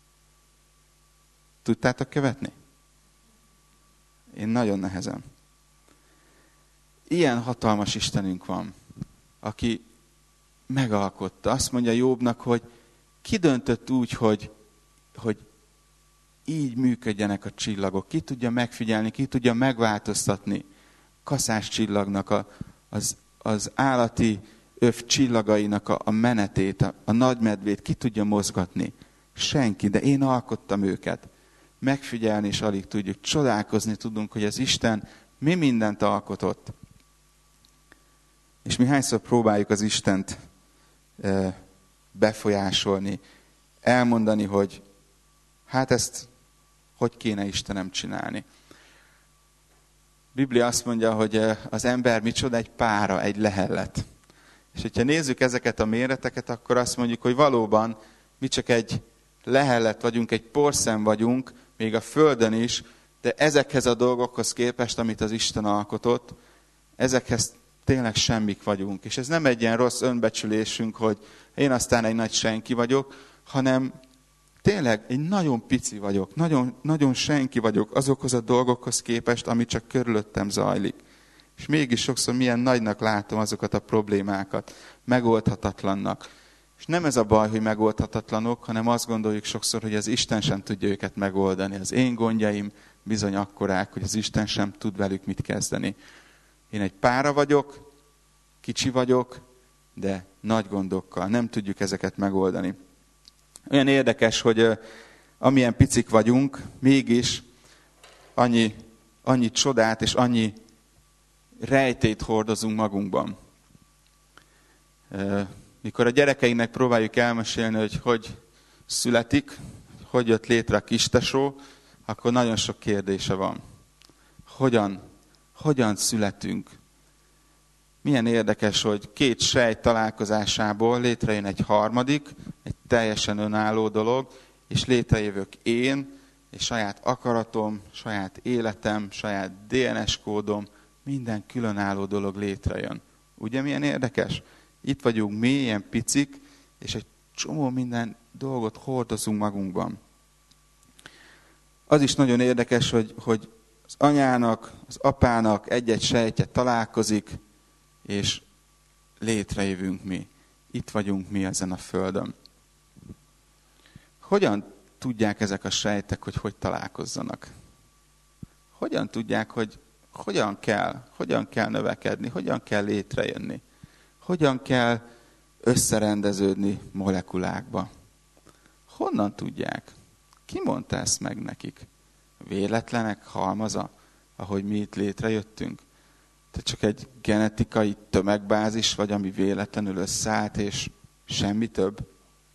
Tudtátok követni? Én nagyon nehezen. Ilyen hatalmas Istenünk van, aki megalkotta. Azt mondja Jobbnak, hogy ki döntött úgy, hogy így működjenek a csillagok. Ki tudja megfigyelni, ki tudja megváltoztatni kaszás csillagnak, az állati öv csillagainak a menetét, a nagymedvét, ki tudja mozgatni. Senki, de én alkottam őket. Megfigyelni is alig tudjuk, csodálkozni tudunk, hogy az Isten mi mindent alkotott. És mi hányszor próbáljuk az Istent befolyásolni, elmondani, hogy hát ezt hogy kéne Istenem csinálni. A Biblia azt mondja, hogy az ember micsoda, egy pára, egy lehellet. És hogyha nézzük ezeket a méreteket, akkor azt mondjuk, hogy valóban mi csak egy lehellet vagyunk, egy porszem vagyunk, még a Földön is, de ezekhez a dolgokhoz képest, amit az Isten alkotott, ezekhez tényleg semmik vagyunk. És ez nem egy ilyen rossz önbecsülésünk, hogy én aztán egy nagy senki vagyok, hanem tényleg egy nagyon pici vagyok, nagyon, nagyon senki vagyok azokhoz a dolgokhoz képest, ami csak körülöttem zajlik. És mégis sokszor milyen nagynak látom azokat a problémákat, megoldhatatlannak. És nem ez a baj, hogy megoldhatatlanok, hanem azt gondoljuk sokszor, hogy az Isten sem tudja őket megoldani. Az én gondjaim bizony akkorák, hogy az Isten sem tud velük mit kezdeni. Én egy pára vagyok, kicsi vagyok, de nagy gondokkal. Nem tudjuk ezeket megoldani. Olyan érdekes, hogy amilyen picik vagyunk, mégis annyi csodát és annyi rejtét hordozunk magunkban. Mikor a gyerekeinknek próbáljuk elmesélni, hogy születik, hogy jött létre a kistesó, akkor nagyon sok kérdése van. Hogyan születünk? Milyen érdekes, hogy 2 sejt találkozásából létrejön egy harmadik, egy teljesen önálló dolog, és létrejövök én, és saját akaratom, saját életem, saját DNS kódom, minden különálló dolog létrejön. Ugye milyen érdekes? Itt vagyunk mi, ilyen picik, és egy csomó minden dolgot hordozunk magunkban. Az is nagyon érdekes, hogy az anyának, az apának egy-egy sejtje találkozik, és létrejövünk mi. Itt vagyunk mi ezen a földön. Hogyan tudják ezek a sejtek, hogy találkozzanak? Hogyan tudják, hogy hogyan kell növekedni, hogyan kell létrejönni? Hogyan kell összerendeződni molekulákba? Honnan tudják? Ki mondta ezt meg nekik? Véletlenek halmaza, ahogy mi itt létrejöttünk? Te csak egy genetikai tömegbázis vagy, ami véletlenül összeállt, és semmi több?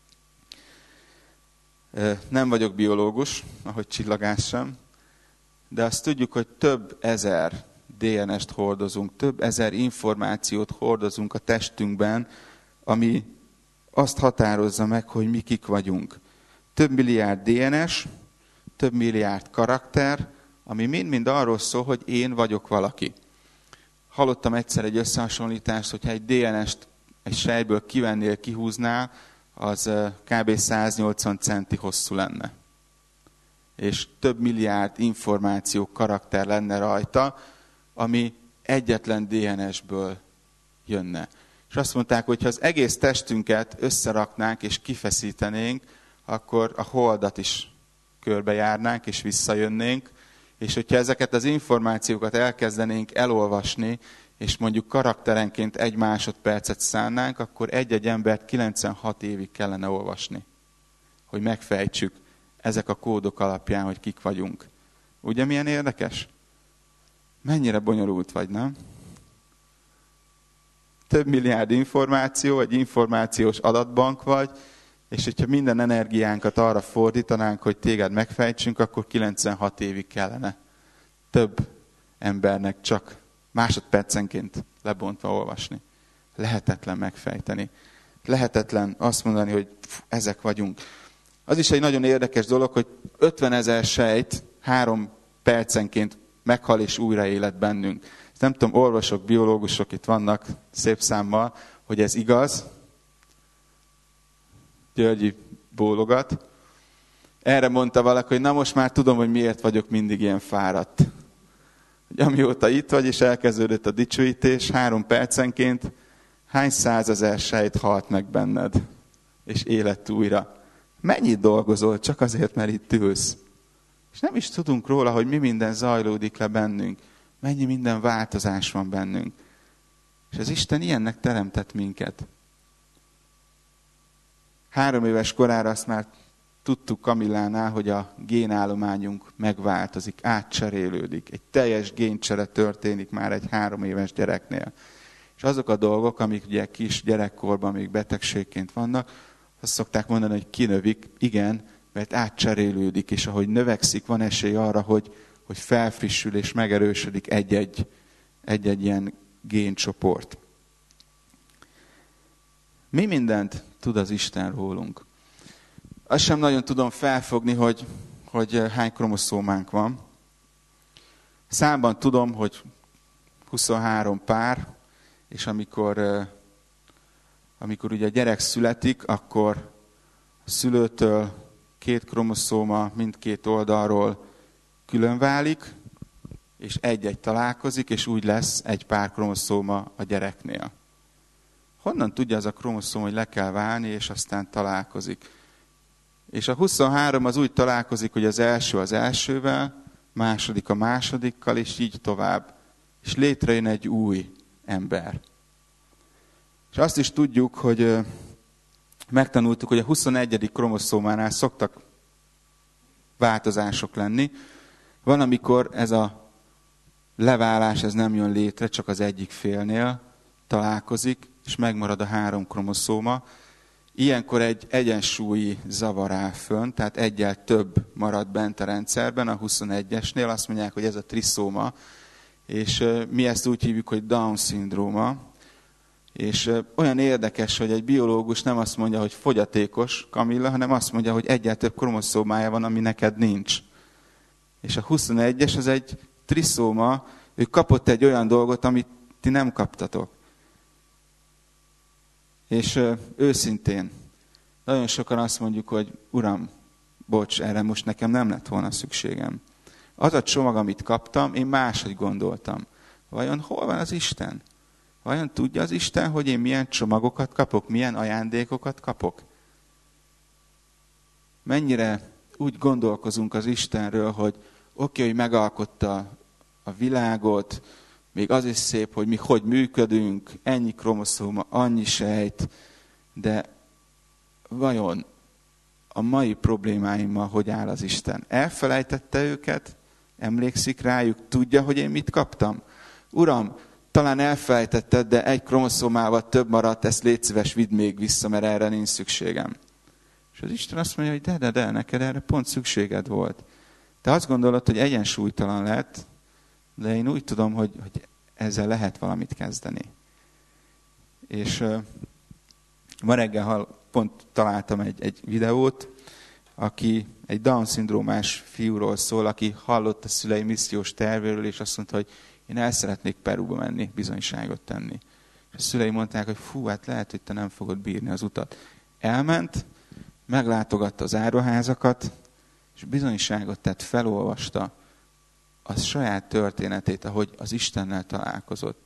Nem vagyok biológus, ahogy Csillagás sem, de azt tudjuk, hogy több ezer DNS-t hordozunk, több ezer információt hordozunk a testünkben, ami azt határozza meg, hogy mi kik vagyunk. Több milliárd DNS, több milliárd karakter, ami mind-mind arról szól, hogy én vagyok valaki. Hallottam egyszer egy összehasonlítást, hogyha egy DNS-t egy sejtből kivennél, kihúznál, az kb. 180 centi hosszú lenne. És több milliárd információ, karakter lenne rajta, ami egyetlen DNS-ből jönne. És azt mondták, hogy ha az egész testünket összeraknánk és kifeszítenénk, akkor a holdat is körbejárnánk és visszajönnénk, és hogyha ezeket az információkat elkezdenénk elolvasni, és mondjuk karakterenként 1 másodpercet szánnánk, akkor egy-egy embert 96 évig kellene olvasni, hogy megfejtsük ezek a kódok alapján, hogy kik vagyunk. Ugye milyen érdekes? Mennyire bonyolult vagy, nem? Több milliárd információ, egy információs adatbank vagy, és hogyha minden energiánkat arra fordítanánk, hogy téged megfejtsünk, akkor 96 évig kellene több embernek csak másodpercenként lebontva olvasni. Lehetetlen megfejteni. Lehetetlen azt mondani, hogy ezek vagyunk. Az is egy nagyon érdekes dolog, hogy 50 000 sejt 3 percenként meghal és újraélet bennünk. Nem tudom, orvosok, biológusok itt vannak szép számmal, hogy ez igaz. Györgyi bólogat. Erre mondta valaki, hogy na most már tudom, hogy miért vagyok mindig ilyen fáradt. Hogy amióta itt vagy, és elkezdődött a dicsőítés, 3 percenként hány 100 000 sejt halt meg benned, és élet újra. Mennyit dolgozol csak azért, mert itt ülsz? És nem is tudunk róla, hogy mi minden zajlódik le bennünk. Mennyi minden változás van bennünk. És az Isten ilyennek teremtett minket. 3 éves korára azt már tudtuk Kamillánál, hogy a génállományunk megváltozik, átcserélődik. Egy teljes géncsere történik már egy 3 éves gyereknél. És azok a dolgok, amik ugye kis gyerekkorban még betegségként vannak, azt szokták mondani, hogy kinövik, igen, mert átcserélődik, és ahogy növekszik, van esély arra, hogy felfrissül és megerősödik egy-egy ilyen géncsoport. Mi mindent tud az Isten rólunk? Azt sem nagyon tudom felfogni, hogy hány kromoszómánk van. Számban tudom, hogy 23 pár, és amikor ugye a gyerek születik, akkor a szülőtől 2 kromoszóma mindkét oldalról külön válik, és egy-egy találkozik, és úgy lesz egy pár kromoszóma a gyereknél. Honnan tudja az a kromoszóma, hogy le kell válni, és aztán találkozik? És a 23 az úgy találkozik, hogy az első az elsővel, második a másodikkal, és így tovább. És létrejön egy új ember. És azt is tudjuk, hogy megtanultuk, hogy a 21. kromoszómánál szoktak változások lenni. Van, amikor ez a leválás ez nem jön létre, csak az egyik félnél találkozik, és megmarad a 3 kromoszóma. Ilyenkor egy egyensúlyi zavar áll fönn, tehát egyel több marad bent a rendszerben, a 21-esnél. Azt mondják, hogy ez a triszóma, és mi ezt úgy hívjuk, hogy Down-szindróma. És olyan érdekes, hogy egy biológus nem azt mondja, hogy fogyatékos Kamilla, hanem azt mondja, hogy egyel több kromoszómája van, ami neked nincs. És a 21-es az egy triszóma, ő kapott egy olyan dolgot, amit ti nem kaptatok. És őszintén, nagyon sokan azt mondjuk, hogy Uram, bocs, erre most nekem nem lett volna szükségem. Az a csomag, amit kaptam, én máshogy gondoltam. Vajon hol van az Isten? Vajon tudja az Isten, hogy én milyen csomagokat kapok, milyen ajándékokat kapok? Mennyire úgy gondolkozunk az Istenről, hogy oké, hogy megalkotta a világot, még az is szép, hogy mi hogy működünk, ennyi kromoszóma, annyi sejt, de vajon a mai problémáimmal hogy áll az Isten? Elfelejtette őket? Emlékszik rájuk? Tudja, hogy én mit kaptam? Uram, talán elfelejtetted, de egy kromoszómával több maradt, ezt légy szíves, vidd még vissza, mert erre nincs szükségem. És az Isten azt mondja, hogy de, neked erre pont szükséged volt. Te azt gondolod, hogy egyensúlytalan lett, de én úgy tudom, hogy ezzel lehet valamit kezdeni. És ma reggel pont találtam egy videót, aki egy Down-szindrómás fiúról szól, aki hallott a szülei missziós tervéről, és azt mondta, hogy én el szeretnék Perúba menni, bizonyságot tenni. És a szülei mondták, hogy hát lehet, hogy te nem fogod bírni az utat. Elment, meglátogatta az áruházakat, és bizonyságot tett, felolvasta a saját történetét, ahogy az Istennel találkozott.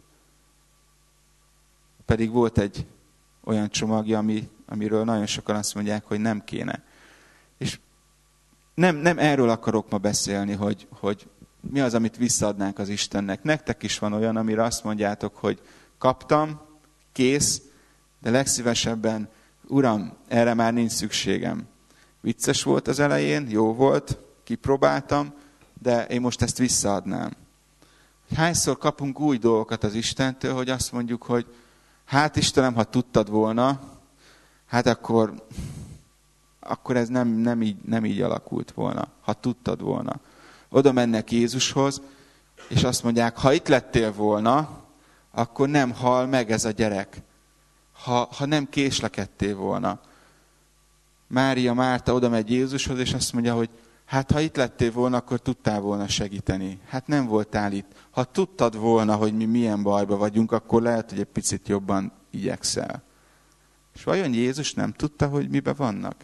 Pedig volt egy olyan csomagja, amiről nagyon sokan azt mondják, hogy nem kéne. És nem erről akarok ma beszélni, hogy mi az, amit visszaadnánk az Istennek. Nektek is van olyan, amire azt mondjátok, hogy kaptam, kész, de legszívesebben, Uram, erre már nincs szükségem. Vicces volt az elején, jó volt, kipróbáltam, de én most ezt visszaadnám. Hányszor kapunk új dolgokat az Istentől, hogy azt mondjuk, hogy hát Istenem, ha tudtad volna, hát akkor ez nem így alakult volna, ha tudtad volna. Oda mennek Jézushoz, és azt mondják, ha itt lettél volna, akkor nem hal meg ez a gyerek. Ha nem késlekedtél volna. Mária Márta oda megy Jézushoz, és azt mondja, hogy hát ha itt lettél volna, akkor tudtál volna segíteni. Hát nem voltál itt. Ha tudtad volna, hogy mi milyen bajba vagyunk, akkor lehet, hogy egy picit jobban igyekszel. És vajon Jézus nem tudta, hogy mibe vannak?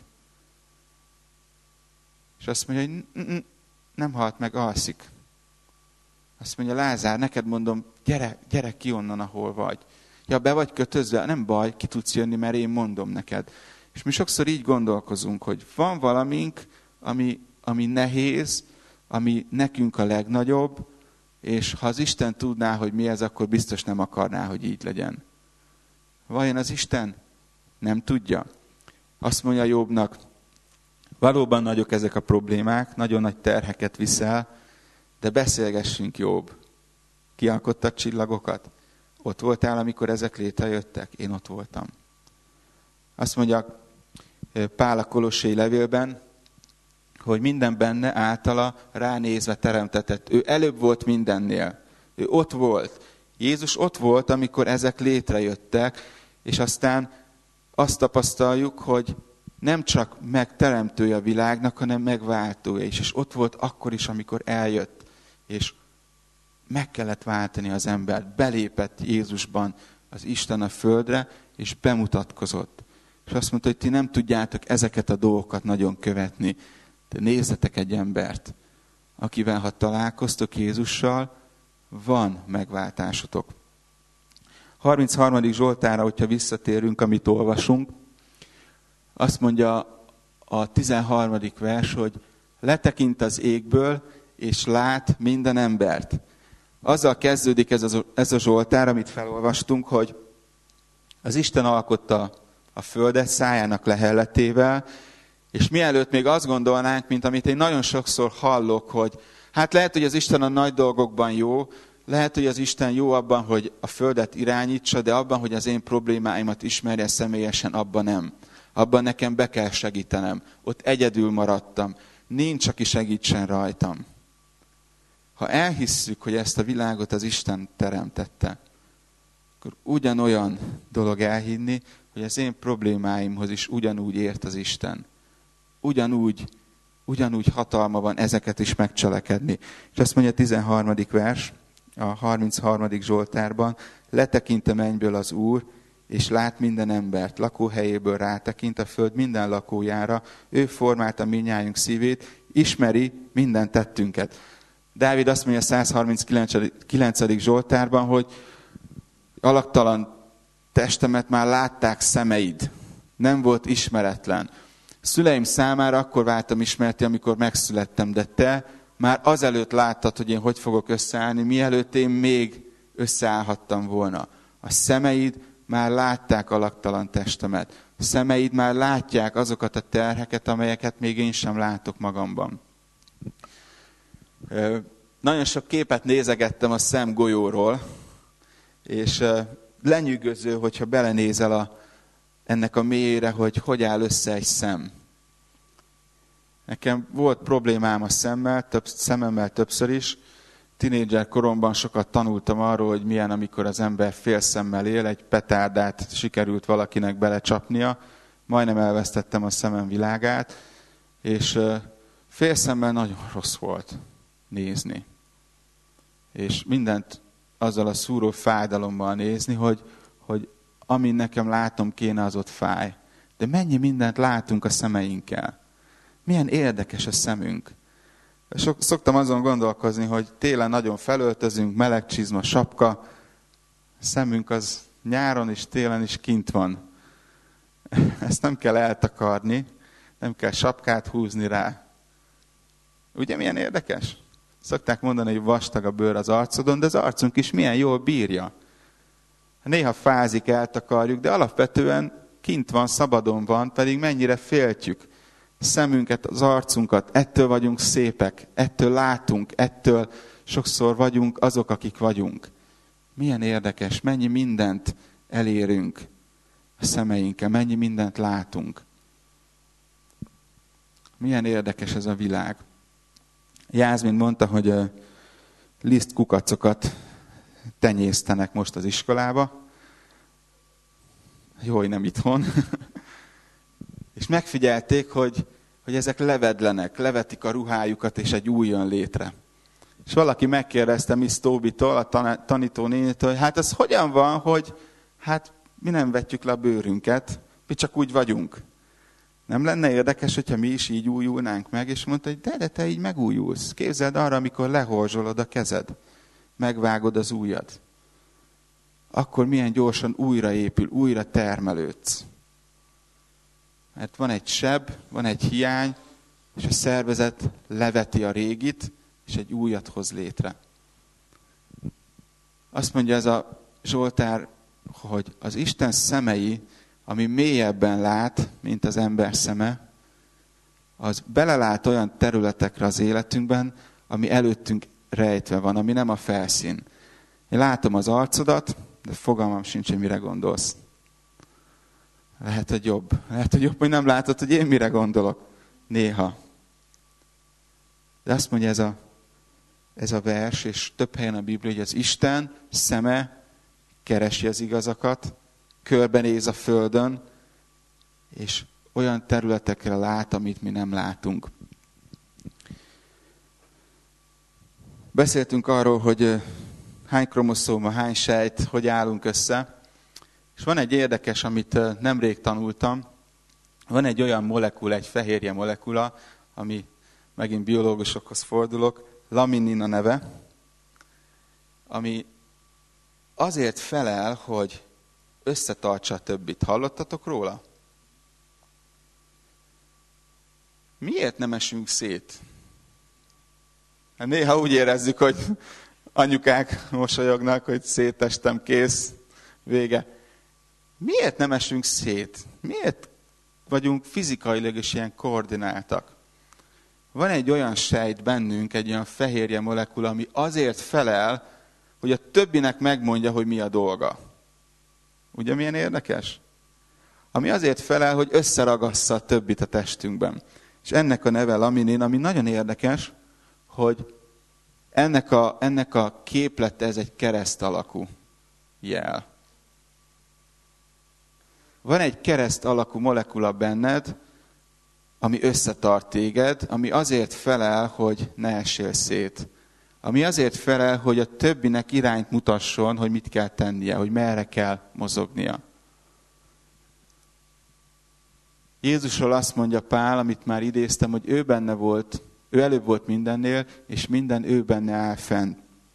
És azt mondja, hogy nem halt meg, alszik. Azt mondja, Lázár, neked mondom, gyere ki onnan, ahol vagy. Ja, be vagy kötözve, nem baj, ki tudsz jönni, mert én mondom neked. És mi sokszor így gondolkozunk, hogy van valamink, ami nehéz, ami nekünk a legnagyobb, és ha az Isten tudná, hogy mi ez, akkor biztos nem akarná, hogy így legyen. Vajon az Isten nem tudja? Azt mondja Jobbnak, valóban nagyok ezek a problémák, nagyon nagy terheket viszel, de beszélgessünk, Jobb. Ki alkotta a csillagokat? Ott voltál, amikor ezek létrejöttek? Én ott voltam. Azt mondja Pál a Kolossé levélben, hogy minden benne általa ránézve teremtetett. Ő előbb volt mindennél. Ő ott volt. Jézus ott volt, amikor ezek létrejöttek, és aztán azt tapasztaljuk, hogy nem csak megteremtője a világnak, hanem megváltója is. És ott volt akkor is, amikor eljött, és meg kellett váltani az embert. Belépett Jézusban az Isten a földre, és bemutatkozott. És azt mondta, hogy ti nem tudjátok ezeket a dolgokat nagyon követni. De nézzetek egy embert, akivel ha találkoztok Jézussal, van megváltásotok. 33. Zsoltárra, hogyha visszatérünk, amit olvasunk, azt mondja a 13. vers, hogy letekint az égből, és lát minden embert. Azzal kezdődik ez a Zsoltár, amit felolvastunk, hogy az Isten alkotta a földet szájának lehelletével, és mielőtt még azt gondolnánk, mint amit én nagyon sokszor hallok, hogy hát lehet, hogy az Isten a nagy dolgokban jó, lehet, hogy az Isten jó abban, hogy a földet irányítsa, de abban, hogy az én problémáimat ismerje személyesen, abban nem. Abban nekem be kell segítenem. Ott egyedül maradtam. Nincs, aki segítsen rajtam. Ha elhisszük, hogy ezt a világot az Isten teremtette, akkor ugyanolyan dolog elhinni, hogy az én problémáimhoz is ugyanúgy ért az Isten. Ugyanúgy hatalma van ezeket is megcselekedni. És azt mondja a 13. vers, a 33. Zsoltárban, letekint a mennyből az Úr, és lát minden embert, lakóhelyéből rátekint a föld minden lakójára, ő formálta mindnyájunk szívét, ismeri minden tettünket. Dávid azt mondja a 139. Zsoltárban, hogy alaktalan testemet már látták szemeid, nem volt ismeretlen. Szüleim számára akkor váltam ismerti, amikor megszülettem, de te már azelőtt láttad, hogy én hogy fogok összeállni, mielőtt én még összeállhattam volna. A szemeid már látták alaktalan testemet. A szemeid már látják azokat a terheket, amelyeket még én sem látok magamban. Nagyon sok képet nézegettem a szemgolyóról, és lenyűgöző, hogyha belenézel ennek a mélyére, hogy áll össze egy szem. Nekem volt problémám a szememmel többször is. Tínédzser koromban sokat tanultam arról, hogy milyen, amikor az ember fél szemmel él, egy petárdát sikerült valakinek belecsapnia, majdnem elvesztettem a szemem világát, és fél szemmel nagyon rossz volt nézni. És mindent azzal a szúró fájdalommal nézni, hogy amin nekem látom kéne, az ott fáj. De mennyi mindent látunk a szemeinkkel. Milyen érdekes a szemünk. Szoktam azon gondolkozni, hogy télen nagyon felöltözünk, meleg csizma, sapka. A szemünk az nyáron és télen is kint van. Ezt nem kell eltakarni, nem kell sapkát húzni rá. Ugye milyen érdekes? Szokták mondani, hogy vastag a bőr az arcodon, de az arcunk is milyen jól bírja. Néha fázik, eltakarjuk, de alapvetően kint van, szabadon van, pedig mennyire féltjük szemünket, az arcunkat, ettől vagyunk szépek, ettől látunk, ettől sokszor vagyunk azok, akik vagyunk. Milyen érdekes, mennyi mindent elérünk a szemeinkkel, mennyi mindent látunk. Milyen érdekes ez a világ. Jászmin mondta, hogy lisztkukacokat tenyésztenek most az iskolába. Jó, hogy nem itthon. És megfigyelték, hogy ezek levedlenek, levetik a ruhájukat, és egy új jön létre. És valaki megkérdezte Miss Tóbitól, a tanítónénitől, hogy hát ez hogyan van, hogy hát mi nem vetjük le a bőrünket, mi csak úgy vagyunk. Nem lenne érdekes, hogyha mi is így újulnánk meg? És mondta, hogy de te így megújulsz. Képzeld arra, amikor lehorzsolod a kezed, megvágod az ujjad. Akkor milyen gyorsan újraépül, újra termelődsz. Mert van egy seb, van egy hiány, és a szervezet leveti a régit, és egy újat hoz létre. Azt mondja ez a Zsoltár, hogy az Isten szemei, ami mélyebben lát, mint az ember szeme, az belelát olyan területekre az életünkben, ami előttünk rejtve van, ami nem a felszín. Én látom az arcodat, de fogalmam sincs, hogy mire gondolsz. Lehet, hogy jobb, hogy nem látod, hogy én mire gondolok. Néha. De azt mondja ez a vers, és több helyen a Biblia, hogy az Isten szeme keresi az igazakat, körbenéz a földön, és olyan területekre lát, amit mi nem látunk. Beszéltünk arról, hogy hány kromoszóma, hány sejt, hogy állunk össze. És van egy érdekes, amit nemrég tanultam. Van egy olyan molekula, egy fehérje molekula, ami megint biológusokhoz fordulok, laminin a neve, ami azért felel, hogy összetartsa a többit. Hallottatok róla? Miért nem esünk szét? Hát néha úgy érezzük, hogy anyukák mosolyognak, hogy szétestem, kész, vége. Miért nem esünk szét? Miért vagyunk fizikailag is ilyen koordináltak? Van egy olyan sejt bennünk, egy olyan fehérje molekula, ami azért felel, hogy a többinek megmondja, hogy mi a dolga. Ugye milyen érdekes? Ami azért felel, hogy összeragassza a többit a testünkben. És ennek a neve laminin, ami nagyon érdekes, hogy ennek a képlete, ez egy kereszt alakú jel. Van egy kereszt alakú molekula benned, ami összetart téged, ami azért felel, hogy ne essél szét. Ami azért felel, hogy a többinek irányt mutasson, hogy mit kell tennie, hogy merre kell mozognia. Jézusról azt mondja Pál, amit már idéztem, hogy ő benne volt, ő előbb volt mindennél, és minden ő benne áll fenn.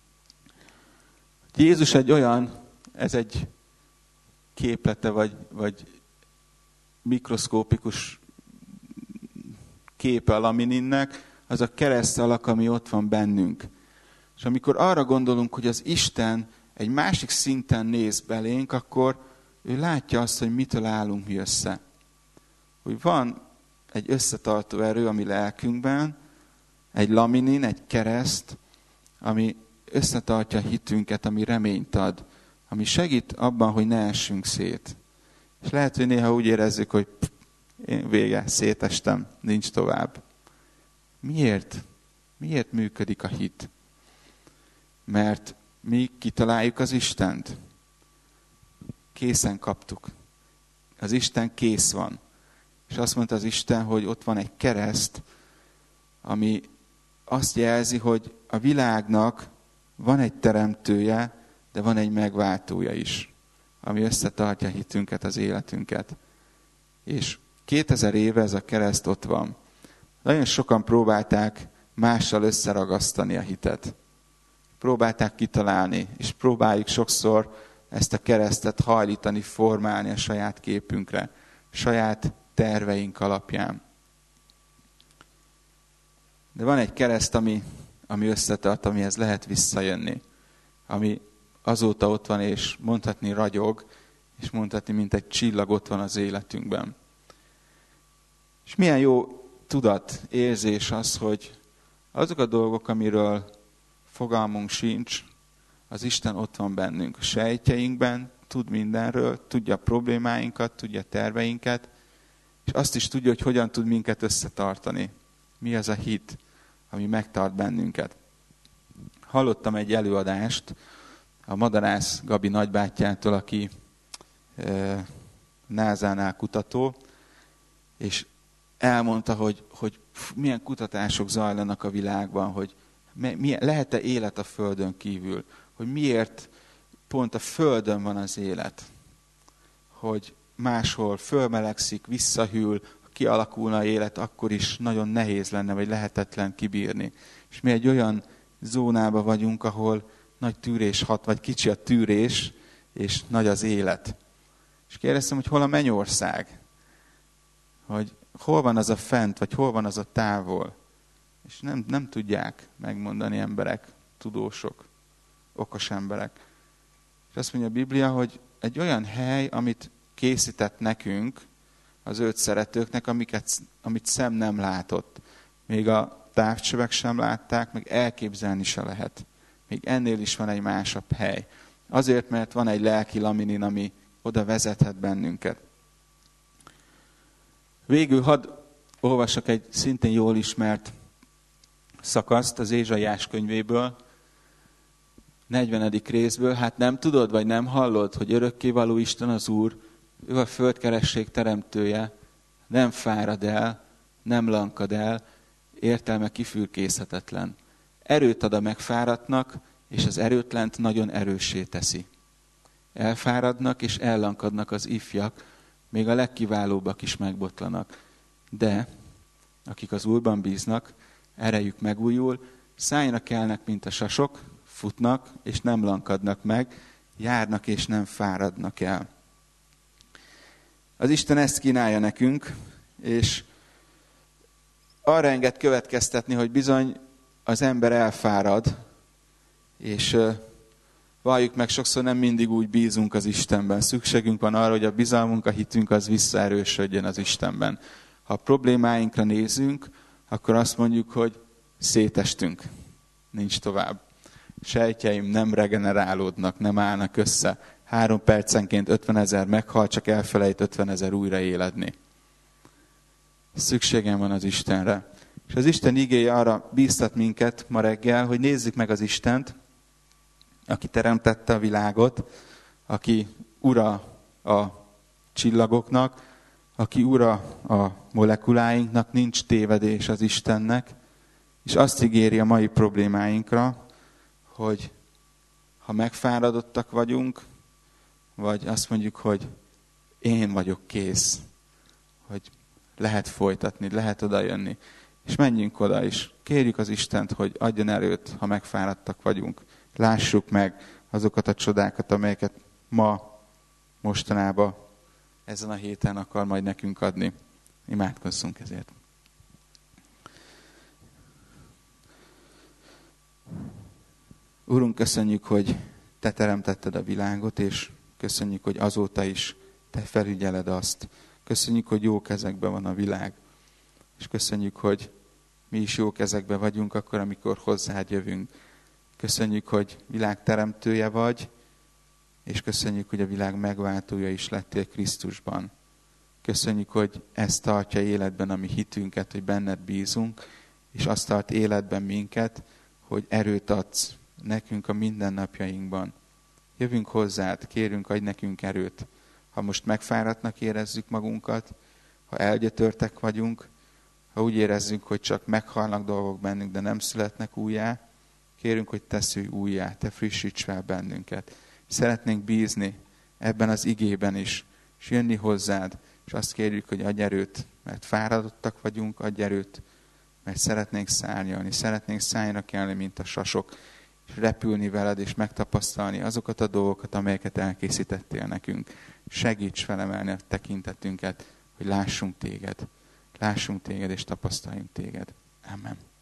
Jézus egy olyan, ez egy képlete, vagy mikroszkópikus képe a lamininnek, az a kereszt alak, ami ott van bennünk. És amikor arra gondolunk, hogy az Isten egy másik szinten néz belénk, akkor ő látja azt, hogy mitől állunk mi össze. Hogy van egy összetartó erő a mi lelkünkben, egy laminin, egy kereszt, ami összetartja a hitünket, ami reményt ad, ami segít abban, hogy ne essünk szét. És lehet, hogy néha úgy érezzük, hogy vége, szétestem, nincs tovább. Miért? Miért működik a hit? Mert mi kitaláljuk az Istent. Készen kaptuk. Az Isten kész van. És azt mondta az Isten, hogy ott van egy kereszt, ami azt jelzi, hogy a világnak van egy teremtője, de van egy megváltója is, ami összetartja hitünket, az életünket. És 2000 éve ez a kereszt ott van. Nagyon sokan próbálták mással összeragasztani a hitet. Próbálták kitalálni, és próbáljuk sokszor ezt a keresztet hajlítani, formálni a saját képünkre, saját terveink alapján. De van egy kereszt, ami összetart, amihez lehet visszajönni. Ami azóta ott van, és mondhatni ragyog, és mondhatni, mint egy csillag ott van az életünkben. És milyen jó tudat, érzés az, hogy azok a dolgok, amiről fogalmunk sincs, az Isten ott van bennünk. A sejtjeinkben tud mindenről, tudja a problémáinkat, tudja a terveinket, és azt is tudja, hogy hogyan tud minket összetartani. Mi az a hit, ami megtart bennünket. Hallottam egy előadást a Madarász Gabi nagybátyjától, aki NASA-nál kutató, és elmondta, hogy milyen kutatások zajlanak a világban, hogy lehet-e élet a Földön kívül, hogy miért pont a Földön van az élet, hogy máshol fölmelegszik, visszahűl, ha kialakulna élet, akkor is nagyon nehéz lenne, vagy lehetetlen kibírni. És mi egy olyan zónában vagyunk, ahol nagy tűrés hat, vagy kicsi a tűrés, és nagy az élet. És kérdeztem, hogy hol a mennyország? Hogy hol van az a fent, vagy hol van az a távol? És nem tudják megmondani emberek, tudósok, okos emberek. És azt mondja a Biblia, hogy egy olyan hely, amit készített nekünk, az őt szeretőknek, amit szem nem látott. Még a távcsövek sem látták, meg elképzelni se lehet. Még ennél is van egy másabb hely. Azért, mert van egy lelki laminin, ami oda vezethet bennünket. Végül hadd olvasok egy szintén jól ismert szakaszt az Ézsaiás könyvéből, 40. részből. Hát nem tudod, vagy nem hallod, hogy örökkévaló Isten az Úr, ő a földkeresség teremtője, nem fárad el, nem lankad el, értelme kifürkészhetetlen. Erőt ad a megfáradtnak, és az erőtlent nagyon erőssé teszi. Elfáradnak és ellankadnak az ifjak, még a legkiválóbbak is megbotlanak. De akik az Úrban bíznak, erejük megújul, szájra kelnek, mint a sasok, futnak és nem lankadnak meg, járnak és nem fáradnak el. Az Isten ezt kínálja nekünk, és arra enged következtetni, hogy bizony az ember elfárad, és valljuk meg, sokszor nem mindig úgy bízunk az Istenben. Szükségünk van arra, hogy a bizalmunk, a hitünk az visszaerősödjön az Istenben. Ha a problémáinkra nézünk, akkor azt mondjuk, hogy szétestünk, nincs tovább. Sejtjeim nem regenerálódnak, nem állnak össze. 3 percenként 50 000 meghal, csak elfelejt 50 000 újra éledni. Szükségem van az Istenre. És az Isten igéje arra bíztat minket ma reggel, hogy nézzük meg az Istent, aki teremtette a világot, aki ura a csillagoknak, aki ura a molekuláinknak, nincs tévedés az Istennek, és azt ígéri a mai problémáinkra, hogy ha megfáradottak vagyunk, vagy azt mondjuk, hogy én vagyok kész, hogy lehet folytatni, lehet oda jönni. És menjünk oda is. Kérjük az Istent, hogy adjon erőt, ha megfáradtak vagyunk. Lássuk meg azokat a csodákat, amelyeket mostanában, ezen a héten akar majd nekünk adni. Imádkozzunk ezért. Úrunk, köszönjük, hogy Te teremtetted a világot, és köszönjük, hogy azóta is Te felügyeled azt. Köszönjük, hogy jó kezekben van a világ. És köszönjük, hogy mi is jó kezekben vagyunk akkor, amikor hozzád jövünk. Köszönjük, hogy világ teremtője vagy, és köszönjük, hogy a világ megváltója is lettél Krisztusban. Köszönjük, hogy ez tartja életben a mi hitünket, hogy benned bízunk, és azt tart életben minket, hogy erőt adsz nekünk a mindennapjainkban. Jövünk hozzád, kérünk, adj nekünk erőt. Ha most megfáradtnak érezzük magunkat, ha elgyötörtek vagyunk, ha úgy érezzük, hogy csak meghalnak dolgok bennünk, de nem születnek újjá, kérünk, hogy te szülj újjá, te frissíts fel bennünket. Szeretnénk bízni ebben az igében is, és jönni hozzád, és azt kérjük, hogy adj erőt, mert fáradottak vagyunk, adj erőt, mert szeretnénk szárnyalni, szeretnénk szárnyra kelni, mint a sasok, és repülni veled, és megtapasztalni azokat a dolgokat, amelyeket elkészítettél nekünk. Segíts felemelni a tekintetünket, hogy lássunk téged, és tapasztaljunk téged. Amen.